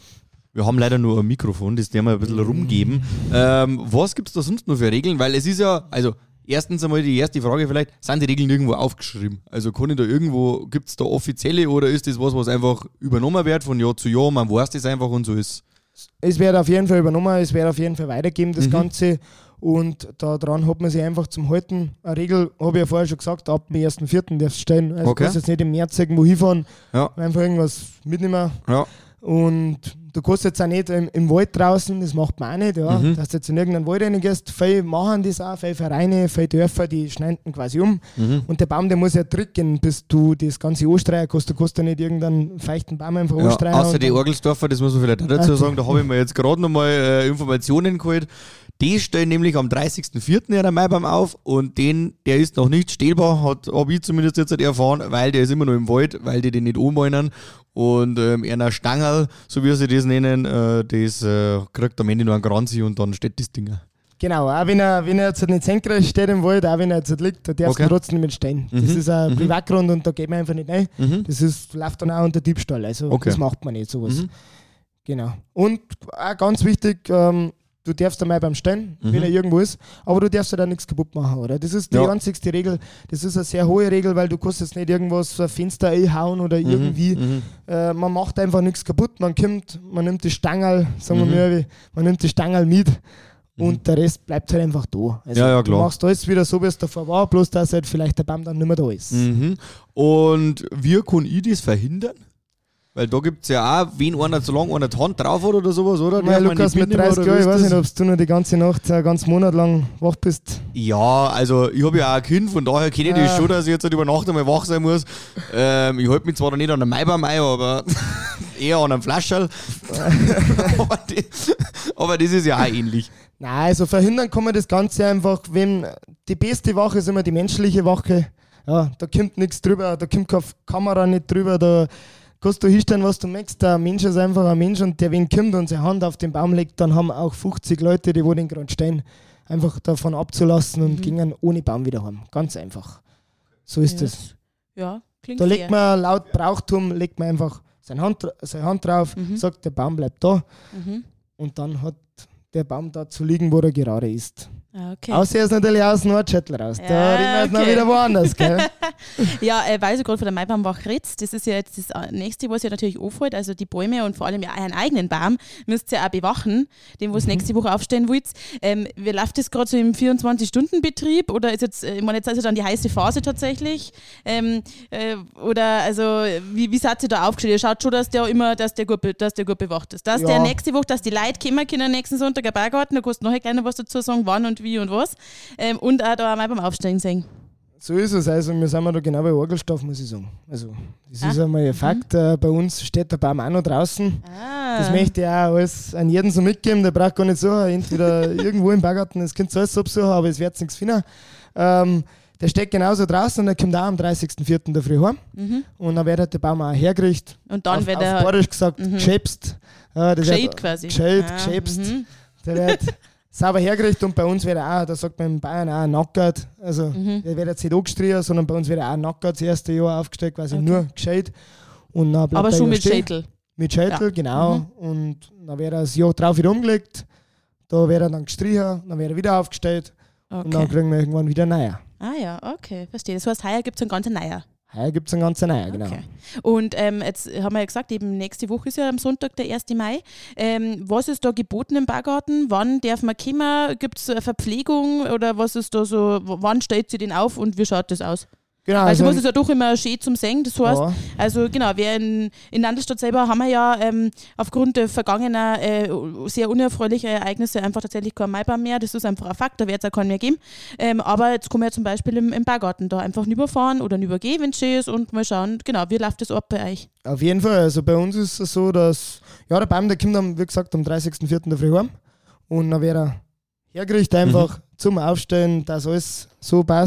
Wir haben leider nur ein Mikrofon, das werden wir ein bisschen rumgeben. Ähm, was gibt es da sonst noch für Regeln? Weil es ist ja, also erstens einmal die erste Frage vielleicht, sind die Regeln irgendwo aufgeschrieben? Also kann ich da irgendwo, gibt es da offizielle oder ist das was, was einfach übernommen wird von Jahr zu Jahr, man weiß das einfach und so ist? Es wird auf jeden Fall übernommen, es wird auf jeden Fall weitergeben, das Mhm. Ganze. Und daran hat man sich einfach zum Halten. Eine Regel, habe ich ja vorher schon gesagt, ab dem ersten vierten darfst du stellen. Also Okay. du kannst jetzt nicht im März irgendwo hinfahren, Ja. einfach irgendwas mitnehmen. Ja. Und du kannst jetzt auch nicht im, im Wald draußen, das macht man auch nicht, ja. Mhm. Dass du jetzt in irgendeinen Wald reingehst. Viele machen das auch, viele Vereine, viele Dörfer, die schneiden quasi um. Mhm. Und der Baum, der muss ja drücken, bis du das Ganze anstreichen kannst. Du kannst ja nicht irgendeinen feuchten Baum einfach Ja, anstreichen. außer und die dann- Orgelsdorfer, das muss man vielleicht auch dazu Ah, sagen, da habe ich mir jetzt gerade nochmal äh, Informationen geholt. Die stellen nämlich am dreißigsten vierten ja der Maibaum auf und den, der ist noch nicht stellbar, hat habe ich zumindest jetzt halt erfahren, weil der ist immer noch im Wald, weil die den nicht anmalen. Und ähm, einer Stangerl, so wie sie das nennen, äh, das äh, kriegt am Ende nur einen Kranzi und dann steht das Ding. Genau, auch wenn er, wenn er jetzt nicht senkrecht steht im Wald, auch wenn er jetzt nicht liegt, da darfst Okay. du trotzdem nicht stehen. Das Mhm. ist ein Mhm. Privatgrund und da geht man einfach nicht rein. Mhm. Das ist, läuft dann auch unter Diebstahl, also Okay. das macht man nicht, sowas. Mhm. Genau. Und auch ganz wichtig, ähm, du darfst einmal beim Stehen, Mhm. wenn er irgendwo ist, aber du darfst halt auch nichts kaputt machen, oder? Das ist die Ja. einzigste Regel, das ist eine sehr hohe Regel, weil du kannst jetzt nicht irgendwas, so ein Fenster einhauen oder irgendwie, Mhm. äh, man macht einfach nichts kaputt, man kommt, man nimmt die Stangerl, sagen Mhm. wir mal, man nimmt die Stangerl mit Mhm. und der Rest bleibt halt einfach da. Also Ja, ja, du klar. machst alles wieder so, wie es davor war, bloß dass halt vielleicht der Baum dann nicht mehr da ist. Mhm. Und wie kann ich das verhindern? Weil da gibt es ja auch, wenn einer zu lang einer die Hand drauf hat oder sowas, oder? Mein Darf man Lukas, nicht mit mitnehmen, dreißig oder Jahren, wie ich weiß ist nicht, das? ob du noch die ganze Nacht, einen ganzen Monat lang wach bist. Ja, also ich habe ja auch ein Kind, von daher kenne ich das Ah. schon, dass ich jetzt halt über Nacht einmal wach sein muss. Ähm, ich halte mich zwar noch nicht an einem Maibaum ein, aber eher an einem Flascherl. aber, die, aber das ist ja auch ähnlich. Nein, also verhindern kann man das Ganze einfach, wenn die beste Wache ist immer die menschliche Wache. Ja, da kommt nichts drüber, da kommt keine Kamera nicht drüber, da kannst du hinstellen, was du möchtest. Der Mensch ist einfach ein Mensch und der, wenn kommt und seine Hand auf den Baum legt, dann haben auch fünfzig Leute, die wo den gerade stehen, einfach davon abzulassen und Mhm. gingen ohne Baum wieder heim. Ganz einfach. So ist Ja. es. Ja, klingt Da fair. legt man laut Brauchtum, legt man einfach seine Hand, seine Hand drauf, Mhm. sagt, der Baum bleibt da Mhm. und dann hat der Baum da zu liegen, wo er gerade ist. Ah, okay. Außer er ist natürlich aus dem Nordschädel raus. Ja, Da reden wir jetzt noch okay. wieder woanders, gell? Ja, äh, weil du gerade von der Maibaumwache redest, das ist ja jetzt das äh, nächste, was ja natürlich auffällt, also die Bäume und vor allem ja euren eigenen Baum müsst ihr auch bewachen, den, was Mhm. nächste Woche aufstellen wollt. Ähm, wie läuft das gerade so im vierundzwanzig-Stunden-Betrieb oder ist jetzt, äh, ich meine, jetzt also dann die heiße Phase tatsächlich? Ähm, äh, oder also, wie, wie seid ihr da aufgestellt? Ihr schaut schon, dass der immer, dass der gut, be- dass der gut bewacht ist. Dass Ja. der nächste Woche, dass die Leute kommen können nächsten Sonntag am Baugarten, da kannst du nachher gerne was dazu sagen, wann und wie und was. Ähm, und auch da mal beim Aufstellen sehen. So ist es. Also wir sind da genau bei Orgelstoff, muss ich sagen. Also das ist Ah, einmal ein Fakt. Äh, bei uns steht der Baum auch noch draußen. Ah. Das möchte ich auch alles an jeden so mitgeben. Der braucht gar nicht suchen. Entweder irgendwo im Baugarten, das könnt ihr alles absuchen, aber es wird nichts finden. Ähm, der steht genauso draußen und der kommt auch am dreißigsten vierten der Früh heim. Mhm. Und dann wird halt der Baum auch hergerichtet. Und dann auf, wird auf er Badisch gesagt, Mhm. geschäpst. Ja, das gescheit wird- quasi. gescheit, Ah, geschäpst. mhm. Der wird sauber hergerichtet und bei uns wird er auch, da sagt man in Bayern auch nackert. Also Mhm. der wird jetzt nicht angestrichen, sondern bei uns wird er auch nackert das erste Jahr aufgestellt, quasi Okay. nur gescheit. Und dann bleibt Aber er schon ja mit stehen. Schädel. Mit Scheitel, Ja. genau. Mhm. Und dann wird er das Jahr drauf wieder umgelegt. Da wird er dann gestrichen, dann wird er wieder aufgestellt und dann Okay. kriegen wir irgendwann wieder neuer. Ah ja, okay, verstehe. Das heißt, heuer gibt es einen ganzen Neuer. Heuer gibt es einen ganzen neuer, genau. Okay. Und ähm, jetzt haben wir ja gesagt, eben nächste Woche ist ja am Sonntag der erste Mai. Ähm, was ist da geboten im Baugarten? Wann darf man kommen? Gibt es eine Verpflegung oder was ist da so? w- Wann stellt sie den auf und wie schaut das aus? Genau, Also, was ist ja doch immer schön zum Singen. Das heißt, ja, also genau, wir in, in Nandelstadt selber haben wir ja ähm, aufgrund der vergangenen äh, sehr unerfreulichen Ereignisse einfach tatsächlich keinen Maibaum mehr. Das ist einfach ein Fakt, da wird es auch keinen mehr geben. Ähm, aber jetzt können wir ja zum Beispiel im, im Baugarten da einfach rüberfahren oder rübergehen, wenn es schön ist und mal schauen, genau, wie läuft das ab bei euch? auf jeden Fall. Also bei uns ist es so, dass ja, der Baum, der kommt am, wie gesagt, am dreißigsten vierten der Früh heim. Und dann wird er hergerichtet einfach Mhm. zum Aufstellen, dass alles so passt,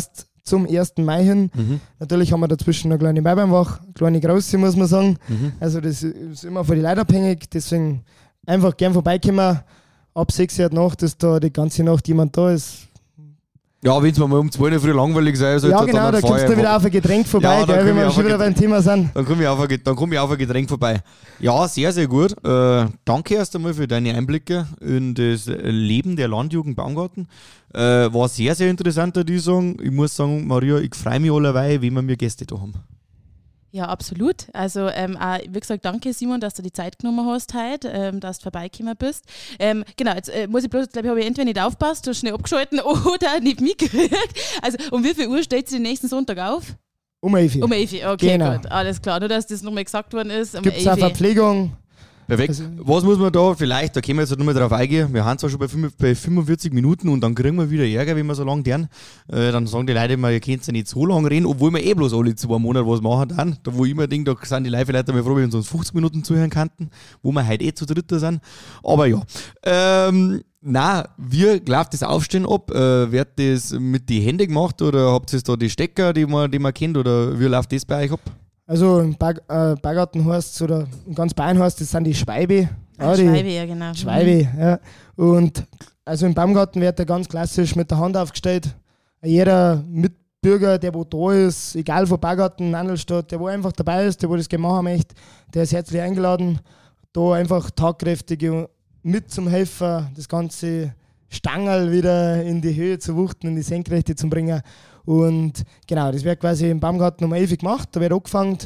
zum ersten Mai hin. Mhm. Natürlich haben wir dazwischen eine kleine Weibernwach, eine kleine große, muss man sagen. Mhm. Also das ist immer von den Leuten abhängig, deswegen einfach gern vorbeikommen. Ab sechs Uhr Nacht ist da die ganze Nacht jemand da ist. Ja, wenn es mir mal um zwei Uhr früh langweilig sein soll, Ja dann, genau, dann da kommst du wieder auf ein Getränk vorbei, Ja, dann gell, wenn komm ich wir auf schon ein wieder beim Thema sind. Dann komme ich, auf ein- dann komm ich auf ein Getränk vorbei. Ja, sehr, sehr gut. Äh, danke erst einmal für deine Einblicke in das Leben der Landjugend Baumgarten. Äh, war sehr, sehr interessant, würde ich sagen. Ich muss sagen, Maria, ich freue mich allerweil, wenn wir mir Gäste da haben. Ja, absolut. Also, ähm, auch, wie gesagt, danke Simon, dass du die Zeit genommen hast heute, ähm, dass du vorbeigekommen bist. Ähm, genau, jetzt äh, muss ich bloß, glaube ich, habe ich entweder nicht aufgepasst, du schnell abgeschalten oder nicht mitgekriegt. Also, um wie viel Uhr steht sie den nächsten Sonntag auf? Um elf Uhr. Um elf Uhr, okay, Genau. gut, alles klar. Nur, dass das nochmal gesagt worden ist. Um Gibt es elf auch Uhr. Verpflegung? Perfekt. Also- Was muss man da vielleicht, da können wir jetzt nur mal drauf eingehen, wir haben zwar schon bei, fünf, bei fünfundvierzig Minuten und dann kriegen wir wieder Ärger, wenn wir so lange deren. Äh, dann sagen die Leute immer, ihr könnt ja nicht so lange reden, obwohl wir eh bloß alle zwei Monate was machen dann. Da wo ich immer denke, da sind die Live-Leute mal froh, wenn sie uns fünfzig Minuten zuhören könnten, wo wir heute eh zu dritter sind. Aber ja. Ähm, na, wie läuft das Aufstehen ab? Äh, wird das mit den Händen gemacht oder habt ihr da die Stecker, die man, die man kennt, oder wie läuft das bei euch ab? Also im Bag, äh, Baggarten heißt es, oder in ganz Bayern heißt es, das sind die Schweibe. Ah, Ja, die Schweibe, ja, genau. Schweibe, ja. Und also im Baumgarten wird er ganz klassisch mit der Hand aufgestellt. Jeder Mitbürger, der wo da ist, egal von Baggarten, Nandelstadt, der wo einfach dabei ist, der wo das gerne machen möchte, der ist herzlich eingeladen, da einfach tatkräftige mit zum Helfer, das ganze Stangerl wieder in die Höhe zu wuchten, in die Senkrechte zu bringen. Und genau, das wird quasi im Baumgarten um elf Uhr gemacht, da wird angefangen.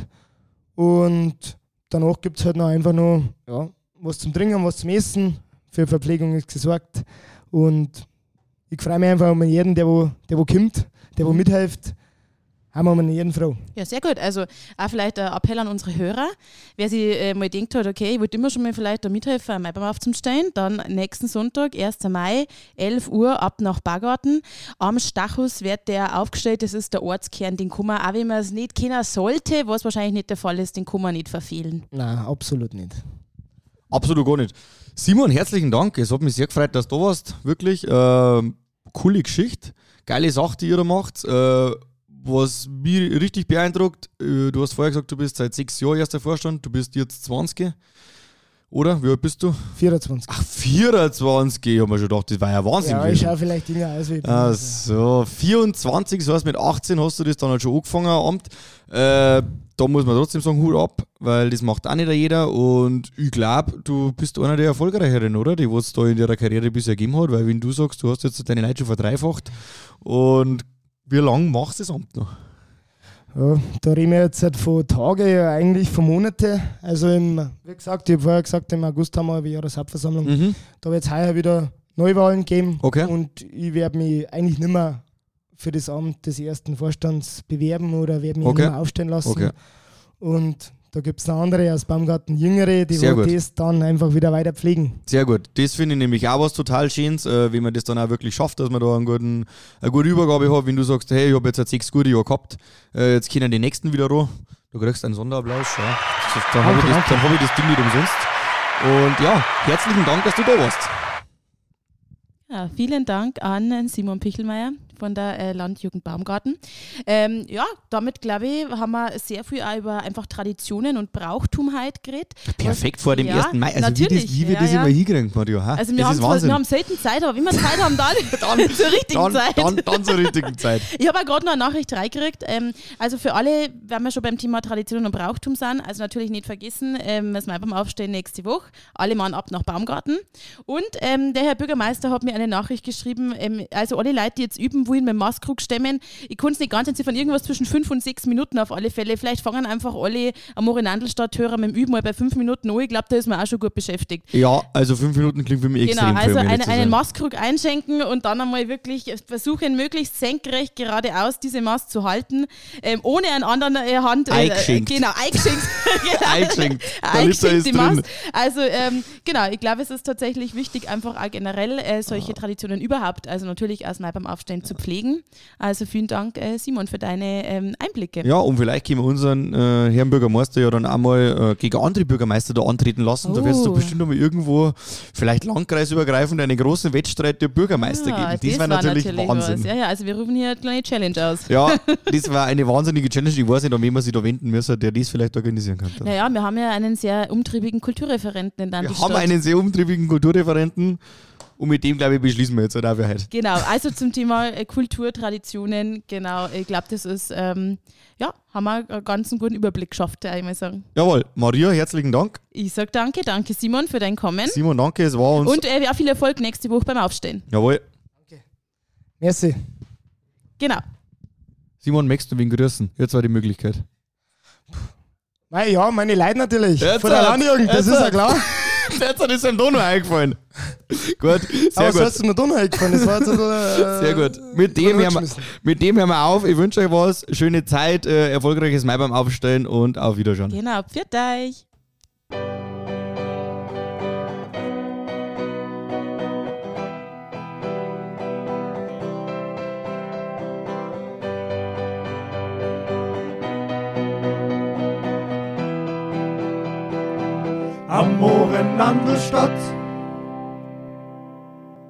Und danach gibt es halt noch einfach noch ja, was zum Trinken, was zum Essen. Für Verpflegung ist gesorgt. Und ich freue mich einfach um jeden, der wo, der wo kommt, der wo mithilft. Haben wir um jeden froh. Ja, sehr gut. Also auch vielleicht ein Appell an unsere Hörer. Wer sich äh, mal denkt hat, okay, ich wollte immer schon mal vielleicht da mithelfen, einen Maibaum aufzustellen, dann nächsten Sonntag, ersten Mai, elf Uhr, ab nach Baggarten. Am Stachus wird der aufgestellt, das ist der Ortskern, den kann man, auch wenn man es nicht kennen sollte, was wahrscheinlich nicht der Fall ist, den kann man nicht verfehlen. Nein, absolut nicht. Absolut gar nicht. Simon, herzlichen Dank. Es hat mich sehr gefreut, dass du da warst. Wirklich äh, coole Geschichte. Geile Sache, die ihr da macht. Äh, was mich richtig beeindruckt, äh, du hast vorher gesagt, du bist seit sechs Jahren erster Vorstand, du bist jetzt zwanzig. Oder? Wie alt bist du? vierundzwanzig. Ach, vierundzwanzig. Ich habe mir schon gedacht, das war ja Wahnsinn. Ja, ich gewesen. schaue vielleicht jünger aus wie ich bin. Ach so, vierundzwanzig, das heißt mit achtzehn hast du das dann halt schon angefangen, Amt. Äh, da muss man trotzdem sagen, Hut ab, weil das macht auch nicht jeder und ich glaube, du bist einer der Erfolgreicheren, oder? Die was da in ihrer Karriere bisher gegeben hat, weil wenn du sagst, du hast jetzt deine Leute schon verdreifacht und wie lange machst du das Amt noch? Ja, da reden wir jetzt halt von Tagen, ja eigentlich von Monaten. Also im, wie gesagt, ich habe vorher gesagt, im August haben wir eine Jahreshauptversammlung. Mhm. Da wird es heuer wieder Neuwahlen geben. Okay. Und ich werde mich eigentlich nicht mehr für das Amt des ersten Vorstands bewerben oder werde mich Okay. nicht mehr aufstellen lassen. Okay. Und da gibt es noch andere aus Baumgarten, Jüngere, die Sehr wo gut. das dann einfach wieder weiter pflegen. Sehr gut. Das finde ich nämlich auch was total Schönes, äh, wenn man das dann auch wirklich schafft, dass man da einen guten, eine gute Übergabe hat. Wenn du sagst, hey, ich habe jetzt sechs gute Jahre gehabt, äh, jetzt können die nächsten wieder ran. Du kriegst einen Sonderapplaus. Ja. Das, dann habe ich, das- dann hab ich das Ding nicht umsonst. Und ja, herzlichen Dank, dass du da warst. Ja, vielen Dank an Simon Pichelmeier von der äh, Landjugend Baumgarten. Ähm, ja, damit glaube ich, haben wir sehr viel auch über einfach Traditionen und Brauchtum heute geredet. Perfekt vor dem Ja, ersten Mai. Also wie, natürlich, das, wie wir ja, das ja. immer hinkriegen, Mario. Ha? Also wir das haben, ist zwar, Wahnsinn. wir haben selten Zeit, aber wenn wir Zeit haben, dann, Dann- zur richtigen dann, Zeit. dann, dann zur richtigen Zeit. Ich habe auch gerade noch eine Nachricht reingekriegt. Ähm, also für alle, wenn wir schon beim Thema Tradition und Brauchtum sind, also natürlich nicht vergessen, ähm, das Mai beim Aufstehen nächste Woche. Alle Mann ab nach Baumgarten. Und ähm, der Herr Bürgermeister hat mir eine Nachricht geschrieben, ähm, also alle Leute, die jetzt üben wollen mit dem Maskrug stemmen, ich kann es nicht ganz entziffern, irgendwas zwischen fünf und sechs Minuten auf alle Fälle. Vielleicht fangen einfach alle am Morinandelstadt-Hörer mit dem Üben mal bei fünf Minuten an. Ich glaube, da ist man auch schon gut beschäftigt. Ja, also fünf Minuten klingt für mich Genau, extrem also viel, um ehrlich eine, zu einen sein. Mastkrug einschenken und dann einmal wirklich versuchen, möglichst senkrecht geradeaus diese Mast zu halten, ähm, ohne einen anderen äh, Hand. Äh, Eingeschenkt. Genau, eingeschenkt. Genau. Eingeschenkt. Der Liter ist die drin. Mast. Also ähm, genau, ich glaube, es ist tatsächlich wichtig, einfach auch generell äh, solche Traditionen überhaupt, also natürlich aus Mai beim Aufstehen zu pflegen. Also vielen Dank, äh, Simon, für deine ähm, Einblicke. Ja, und vielleicht können wir unseren äh, Herrn Bürgermeister ja dann auch mal äh, gegen andere Bürgermeister da antreten lassen. Oh. Da wird es doch bestimmt noch mal irgendwo, vielleicht landkreisübergreifend, einen großen Wettstreit der Bürgermeister Ah, geben. Das, das wäre war natürlich, natürlich Wahnsinn. was. Ja, ja, also wir rufen hier eine kleine Challenge aus. Ja, das war eine wahnsinnige Challenge. Ich weiß nicht, an wen man sich da wenden müsste, der das vielleicht organisieren könnte. Naja, wir haben ja einen sehr umtriebigen Kulturreferenten in Wir Landesstadt. haben einen sehr umtriebigen Kulturreferenten und mit dem, glaube ich, beschließen wir jetzt halt auch für heute. Genau, also zum Thema äh, Kultur, Traditionen, genau, ich glaube, das ist, ähm, ja, haben wir einen ganz guten Überblick geschafft, ich mal sagen. Jawohl, Maria, herzlichen Dank. Ich sage danke, danke Simon für dein Kommen. Simon, danke, es war uns. Und äh, ja, viel Erfolg nächste Woche beim Aufstehen. Jawohl. Merci. Genau. Simon, möchtest du wen grüßen? Jetzt war die Möglichkeit. Mei, ja, meine Leute natürlich. Jetzt Von der hat- Landjugend, das jetzt ist ja hat- klar. Jetzt hat es einem Donau eingefallen. Gut, sehr Aber was gut. hast du mir da noch eingefallen? Das war jetzt ein bisschen, äh, Sehr gut. Mit dem, hören wir, rutschmissen. mit dem hören wir auf. Ich wünsche euch was. Schöne Zeit, äh, erfolgreiches Mai beim Aufstellen und auf Wiedersehen. Genau, pfiat euch. Am Morgen an der Stadt